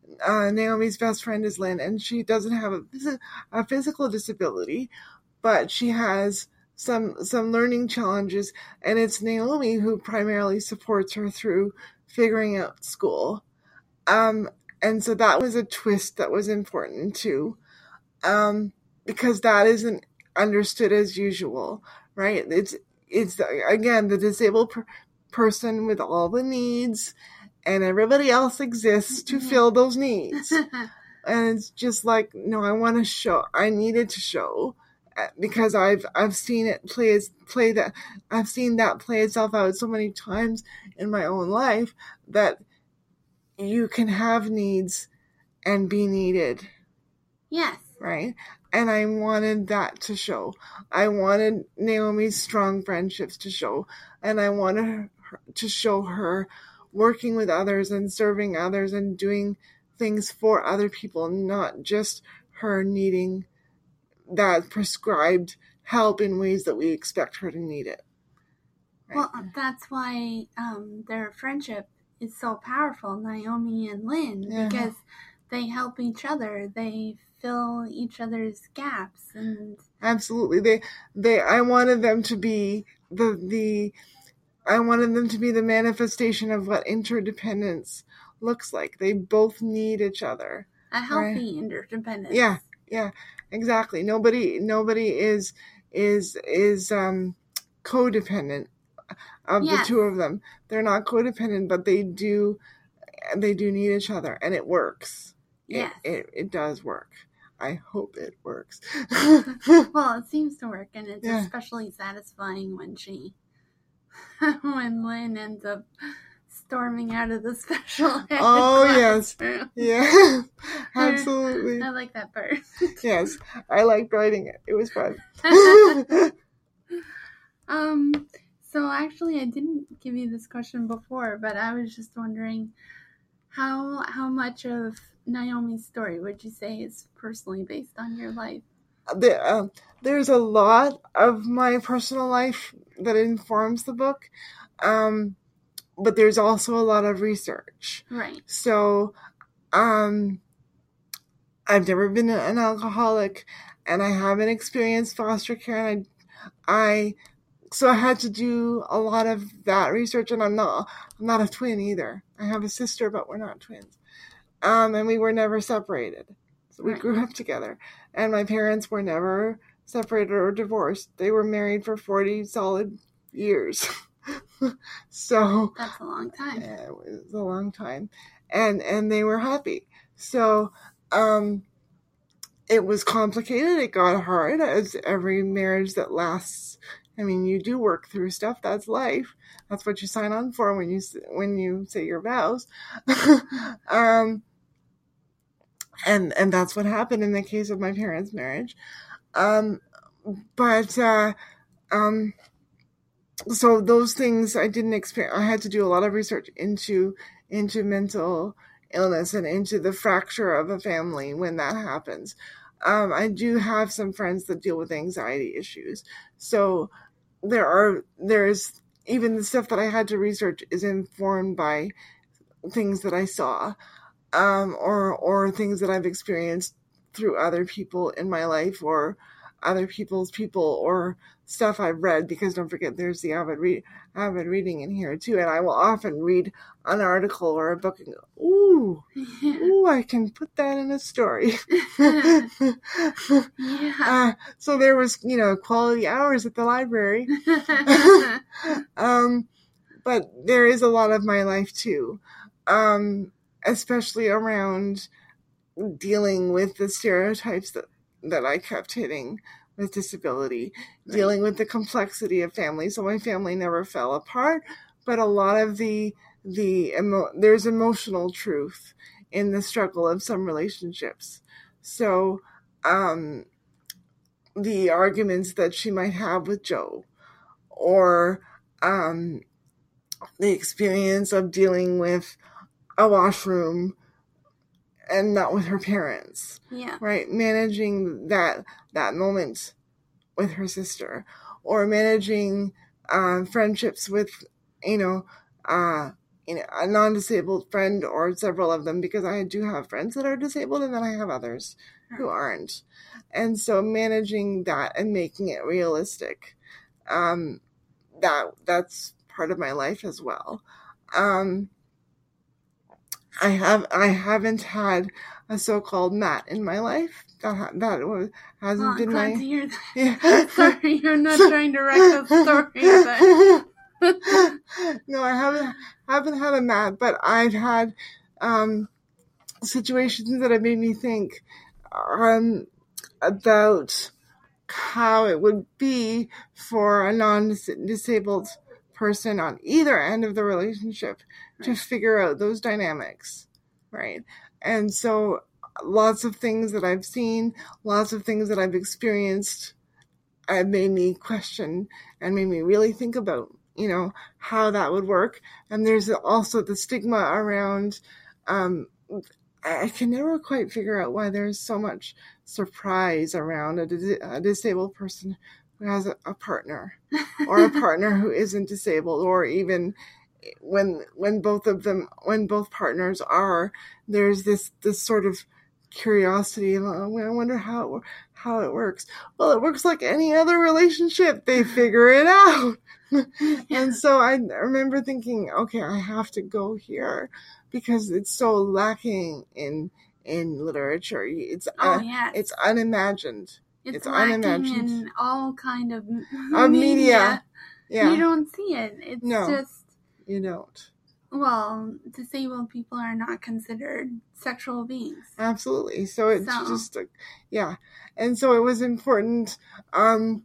uh, Naomi's best friend is Lynn, and she doesn't have a, a physical disability, but she has some some learning challenges, and it's Naomi who primarily supports her through figuring out school. Um, and so that was a twist that was important too, um, because that isn't understood as usual, right? It's it's again the disabled per- person with all the needs, and everybody else exists to fill those needs. And it's just like, no, I want to show. I needed to show because I've I've seen it play as play that I've seen that play itself out so many times in my own life that you can have needs and be needed. Yes. Right? And I wanted that to show. I wanted Naomi's strong friendships to show. And I wanted her to show her working with others and serving others and doing things for other people, not just her needing that prescribed help in ways that we expect her to need it. Right? Well, that's why um, their friendship is so powerful, Naomi and Lynn, yeah. because they help each other. They fill each other's gaps, and absolutely, they they. I wanted them to be the the. I wanted them to be the manifestation of what interdependence looks like. They both need each other. A healthy right? interdependence. Yeah, yeah, exactly. Nobody, nobody is is is um, codependent of yes. the two of them. They're not codependent, but they do they do need each other, and it works. Yes, it it, it does work. I hope it works. Well, it seems to work, and it's yeah. especially satisfying when she. when Lynn ends up storming out of the special ed oh classroom. yes, yeah, absolutely. I like that part. Yes, I liked writing it. It was fun. um. So actually, I didn't give you this question before, but I was just wondering how how much of Naomi's story would you say is personally based on your life? The, uh, there's a lot of my personal life that informs the book, um, but there's also a lot of research. Right. So, um, I've never been an alcoholic, and I haven't experienced foster care, and I, I, so I had to do a lot of that research, and I'm not, I'm not a twin either. I have a sister, but we're not twins. Um, and we were never separated. So we right. grew up together. And my parents were never separated or divorced. They were married for forty solid years. So that's a long time. Yeah, it was a long time. And and they were happy. So um, it was complicated. It got hard, as every marriage that lasts. I mean, you do work through stuff. That's life. That's what you sign on for when you when you say your vows. um And and that's what happened in the case of my parents' marriage. Um, but, uh, um, so those things I didn't experience. I had to do a lot of research into, into mental illness and into the fracture of a family when that happens. Um, I do have some friends that deal with anxiety issues. So there are, there's even the stuff that I had to research is informed by things that I saw. Um, or or things that I've experienced through other people in my life, or other people's people, or stuff I've read. Because don't forget, there's the avid read avid reading in here too. And I will often read an article or a book and go, "Ooh, ooh, I can put that in a story." Yeah. Uh, so there was, you know, quality hours at the library. um, but there is a lot of my life too. Um. Especially around dealing with the stereotypes that, that I kept hitting with disability, right. Dealing with the complexity of family. So my family never fell apart, but a lot of the, the emo- there's emotional truth in the struggle of some relationships. So um, the arguments that she might have with Joe, or um, the experience of dealing with a washroom and not with her parents. Yeah. Right? Managing that that moment with her sister, or managing uh, friendships with, you know, uh, you know, a non-disabled friend or several of them, because I do have friends that are disabled and then I have others who aren't. And so managing that and making it realistic, um, that that's part of my life as well. Um, I have I haven't had a so-called Matt in my life. That that was, hasn't well, been I'm glad my. to hear that. Yeah. Sorry, you're not trying to wreck the story. But... No, I haven't haven't had a Matt, but I've had um, situations that have made me think um, about how it would be for a non-disabled person on either end of the relationship to figure out those dynamics, right? And so lots of things that I've seen, lots of things that I've experienced have made me question and made me really think about, you know, how that would work. And there's also the stigma around, um, I can never quite figure out why there's so much surprise around a, dis- a disabled person who has a, a partner or a partner who isn't disabled, or even when when both of them when both partners are, there's this this sort of curiosity of, oh, I wonder how it, how it works. Well, it works like any other relationship. They figure it out. And so I remember thinking, okay, I have to go here because it's so lacking in in literature. It's oh, uh, yes. it's unimagined. It's, it's lacking unimagined. in all kind of Of media. media. Yeah. You don't see it. It's no, just you don't. Well, disabled people are not considered sexual beings. Absolutely. So it's so. just, uh, yeah. And so it was important um,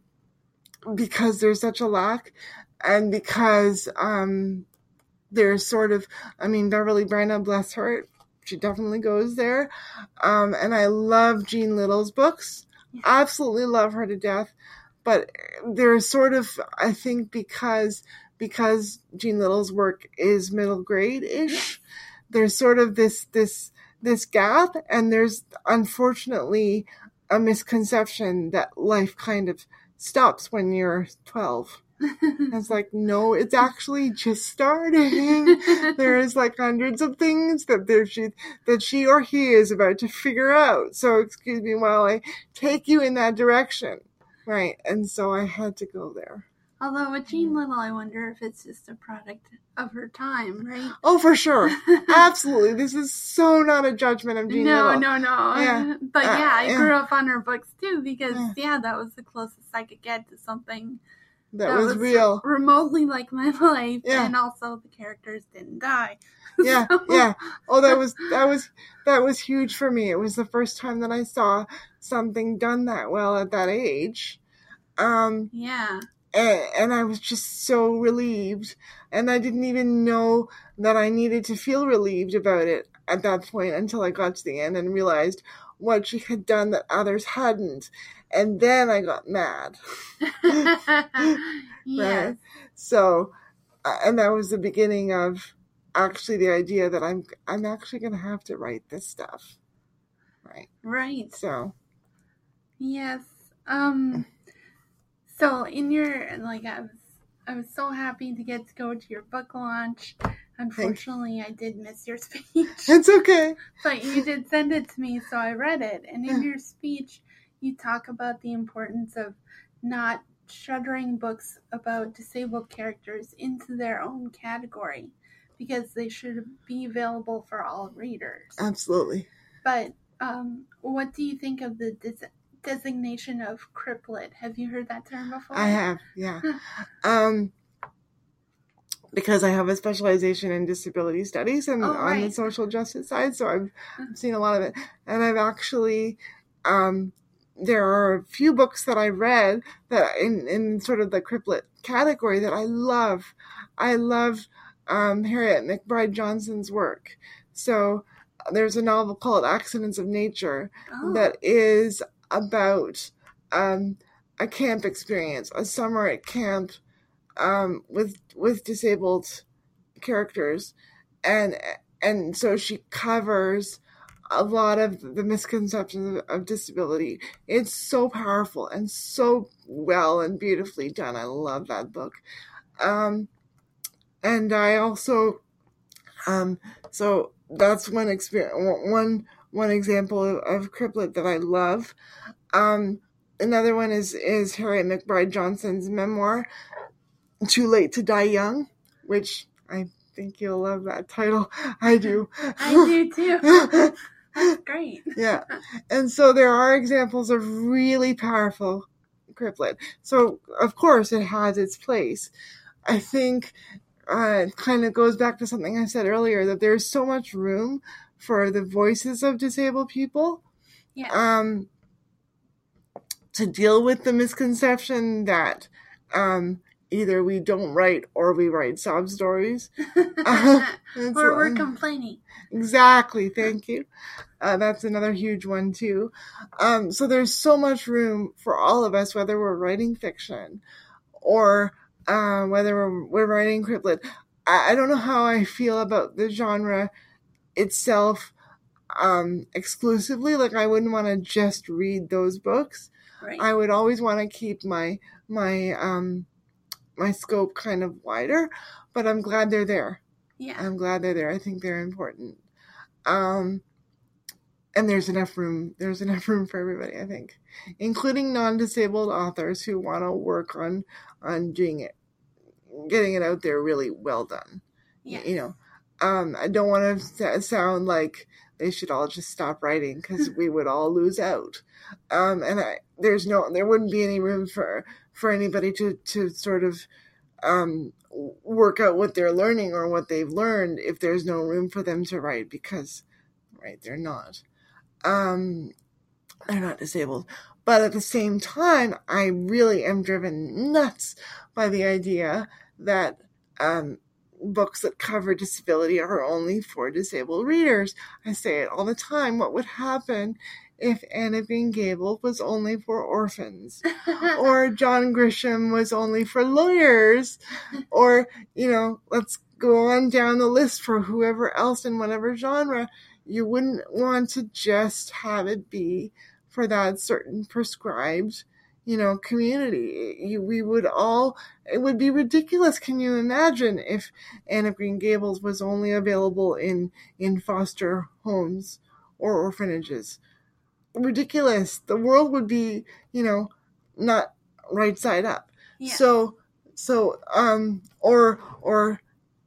because there's such a lack, and because um, there's sort of, I mean, Beverly Brenna, bless her, she definitely goes there. Um, and I love Jean Little's books. Yeah. Absolutely love her to death. But there's sort of, I think, because because Jean Little's work is middle grade-ish, there's sort of this this this gap, and there's unfortunately a misconception that life kind of stops when you're twelve. It's like, no, it's actually just starting. There's like hundreds of things that there she that she or he is about to figure out. So excuse me while I take you in that direction. Right, and so I had to go there. Although with Jean Little, I wonder if it's just a product of her time, right? Oh, for sure. Absolutely. This is so not a judgment of Jean no, Little. No, no, no. Yeah. But uh, yeah, I yeah. grew up on her books too, because yeah. yeah, that was the closest I could get to something that, that was, was real. Remotely like my life, yeah. and also the characters didn't die. Yeah, so. yeah. Oh, that was that was that was huge for me. It was the first time that I saw something done that well at that age. Um, yeah. And, and I was just so relieved. And I didn't even know that I needed to feel relieved about it at that point until I got to the end and realized what she had done that others hadn't. And then I got mad. Yes. Right? So, uh, and that was the beginning of actually the idea that I'm I'm actually going to have to write this stuff. Right. Right. So. Yes. Um. So in your, like, I was, I was so happy to get to go to your book launch. Unfortunately, I did miss your speech. It's okay. But you did send it to me, so I read it. And in your speech, you talk about the importance of not shuttering books about disabled characters into their own category, because they should be available for all readers. Absolutely. But um, what do you think of the dis- designation of crippled? Have you heard that term before? I have, yeah. um, because I have a specialization in disability studies and oh, on right. the social justice side, so I've seen a lot of it. And I've actually, um, there are a few books that I've read that in, in sort of the crippled category that I love. I love um, Harriet McBride Johnson's work. So there's a novel called Accidents of Nature oh. that is about um, a camp experience, a summer at camp um, with with disabled characters, and and so she covers a lot of the misconceptions of, of disability. It's so powerful and so well and beautifully done. I love that book. Um, and I also Um, so that's one experience, one one example of, of Criplet that I love. Um, another one is is Harriet McBride Johnson's memoir, Too Late to Die Young, which I think you'll love that title. I do. I do too. That's great. Yeah. And so there are examples of really powerful Criplet. So, of course, it has its place. I think uh, it kind of goes back to something I said earlier, that there's so much room for the voices of disabled people. Yeah. Um, to deal with the misconception that um, either we don't write or we write sob stories. uh, or we're complaining. Exactly. Thank you. Uh, that's another huge one, too. Um, so there's so much room for all of us, whether we're writing fiction or uh, whether we're, we're writing Criplet. I, I don't know how I feel about the genre itself um, exclusively. Like, I wouldn't want to just read those books. Right. I would always want to keep my my um, my scope kind of wider, but I'm glad they're there. Yeah. I'm glad they're there. I think they're important. Um, and there's enough room. There's enough room for everybody, I think, including non-disabled authors who want to work on on doing it, getting it out there really well done. Yeah. You know, um, I don't want to sound like they should all just stop writing, because we would all lose out. Um, and I, there's no, there wouldn't be any room for for anybody to to sort of um, work out what they're learning or what they've learned if there's no room for them to write, because, right, they're not. Um, they're not disabled. But at the same time, I really am driven nuts by the idea that um, books that cover disability are only for disabled readers. I say it all the time. What would happen if Anne of Green Gables was only for orphans, or John Grisham was only for lawyers, or, you know, let's go on down the list for whoever else in whatever genre? You wouldn't want to just have it be for that certain prescribed, you know, community. You, we would all, it would be ridiculous. Can you imagine if Anne of Green Gables was only available in, in foster homes or orphanages? Ridiculous. The world would be, you know, not right side up. Yeah. So, so, um, or, or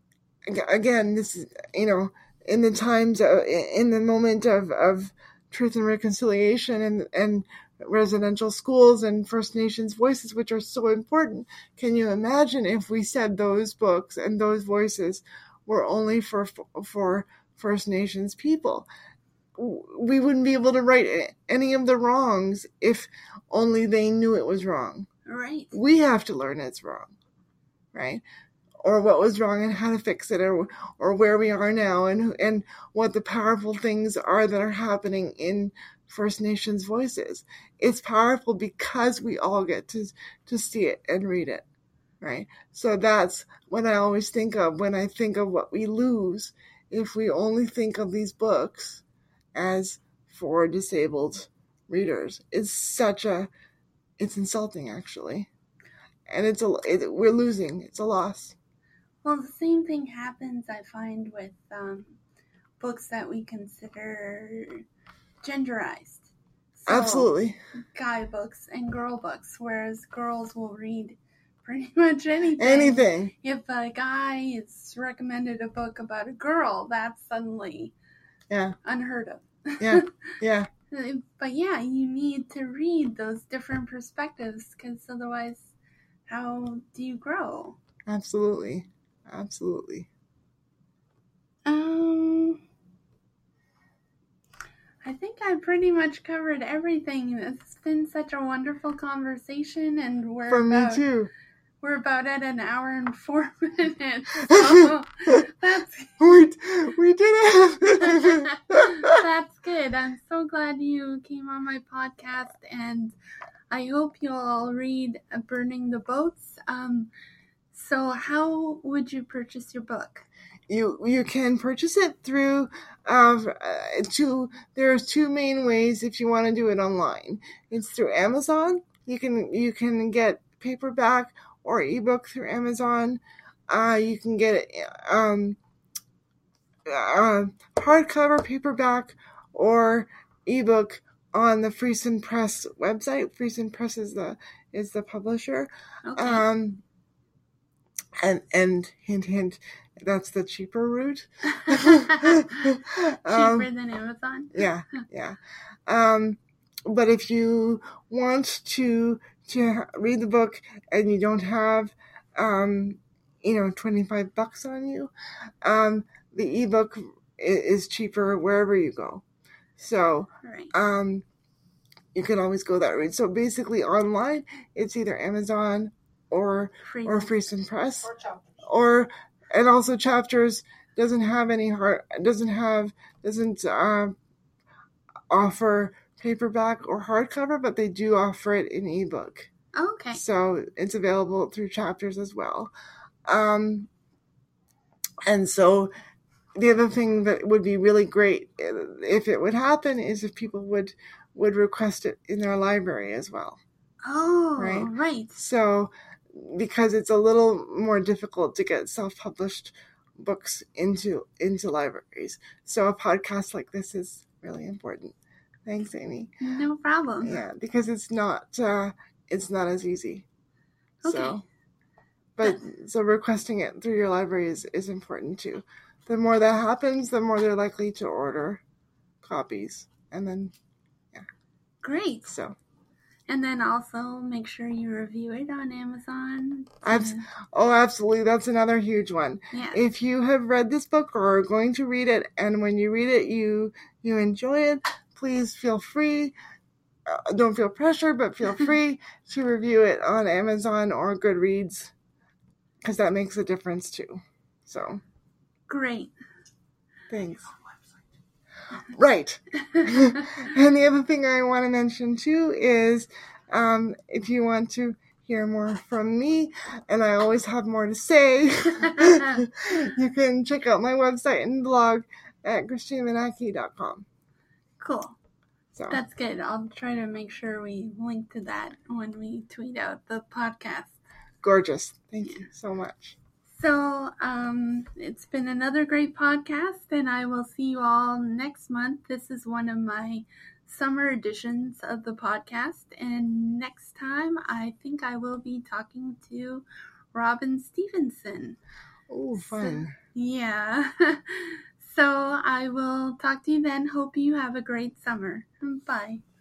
again, this is, you know, in the times, of, in the moment of, of truth and reconciliation and, and residential schools and First Nations voices, which are so important. Can you imagine if we said those books and those voices were only for, for First Nations people? We wouldn't be able to write any of the wrongs if only they knew it was wrong. Right. We have to learn it's wrong, right? Or what was wrong and how to fix it, or or where we are now, and and what the powerful things are that are happening in First Nations voices. It's powerful because we all get to to see it and read it, right? So that's what I always think of when I think of what we lose if we only think of these books as for disabled readers. It's such a, it's insulting, actually. And it's a, it, we're losing. It's a loss. Well, the same thing happens, I find, with um, books that we consider genderized. So, absolutely. Guy books and girl books, whereas girls will read pretty much anything. Anything. If a guy is recommended a book about a girl, that's suddenly yeah unheard of. Yeah, yeah. But yeah, you need to read those different perspectives, because otherwise, how do you grow? Absolutely. Absolutely. Um, I think I pretty much covered everything. It's been such a wonderful conversation, and we're For about, me too. We're about at an hour and four minutes. So that's we we did it. That's good. I'm so glad you came on my podcast, and I hope you'll all read Burning the Boats. Um, so how would you purchase your book? You you can purchase it through uh, two. There's two main ways if you want to do it online. It's through Amazon. You can you can get paperback or ebook through Amazon. Uh, you can get it. Um, uh, hardcover, paperback, or ebook on the Friesen Press website. Friesen Press is the is the publisher. Okay. Um, and and hint hint, that's the cheaper route. Cheaper um, than Amazon. yeah, yeah. Um, but if you want to to read the book and you don't have, um, you know, twenty-five bucks on you, um, the ebook is cheaper wherever you go. So, Right. um, you can always go that route. So basically, online, it's either Amazon or Friesen. or Friesen Press, Or chapters. or and also Chapters doesn't have any hard doesn't have doesn't uh, offer paperback or hardcover, but they do offer it in ebook. Okay. So it's available through Chapters as well. Um, and so the other thing that would be really great if it would happen is if people would would request it in their library as well. Oh, Right. right. So because it's a little more difficult to get self-published books into into libraries. So a podcast like this is really important. Thanks, Amy. No problem. Yeah, because it's not uh, it's not as easy. Okay. So, but so requesting it through your library is, is important too. The more that happens, the more they're likely to order copies, and then Great. so And then also make sure you review it on Amazon. I've to- oh absolutely, that's another huge one. yeah. If you have read this book or are going to read it, and when you read it you you enjoy it, please feel free. Uh, don't feel pressure, but feel free to review it on Amazon or Goodreads, because that makes a difference too. So Great. thanks. Right. And the other thing I want to mention too is um, if you want to hear more from me, and I always have more to say, you can check out my website and blog at christine manaki dot com. Cool. So That's good. I'll try to make sure we link to that when we tweet out the podcast. gorgeous. Thank you so much. So, um, it's been another great podcast, and I will see you all next month. This is one of my summer editions of the podcast, and next time I think I will be talking to Robin Stevenson. Oh, fun. Yeah. So I will talk to you then. Hope you have a great summer. Bye.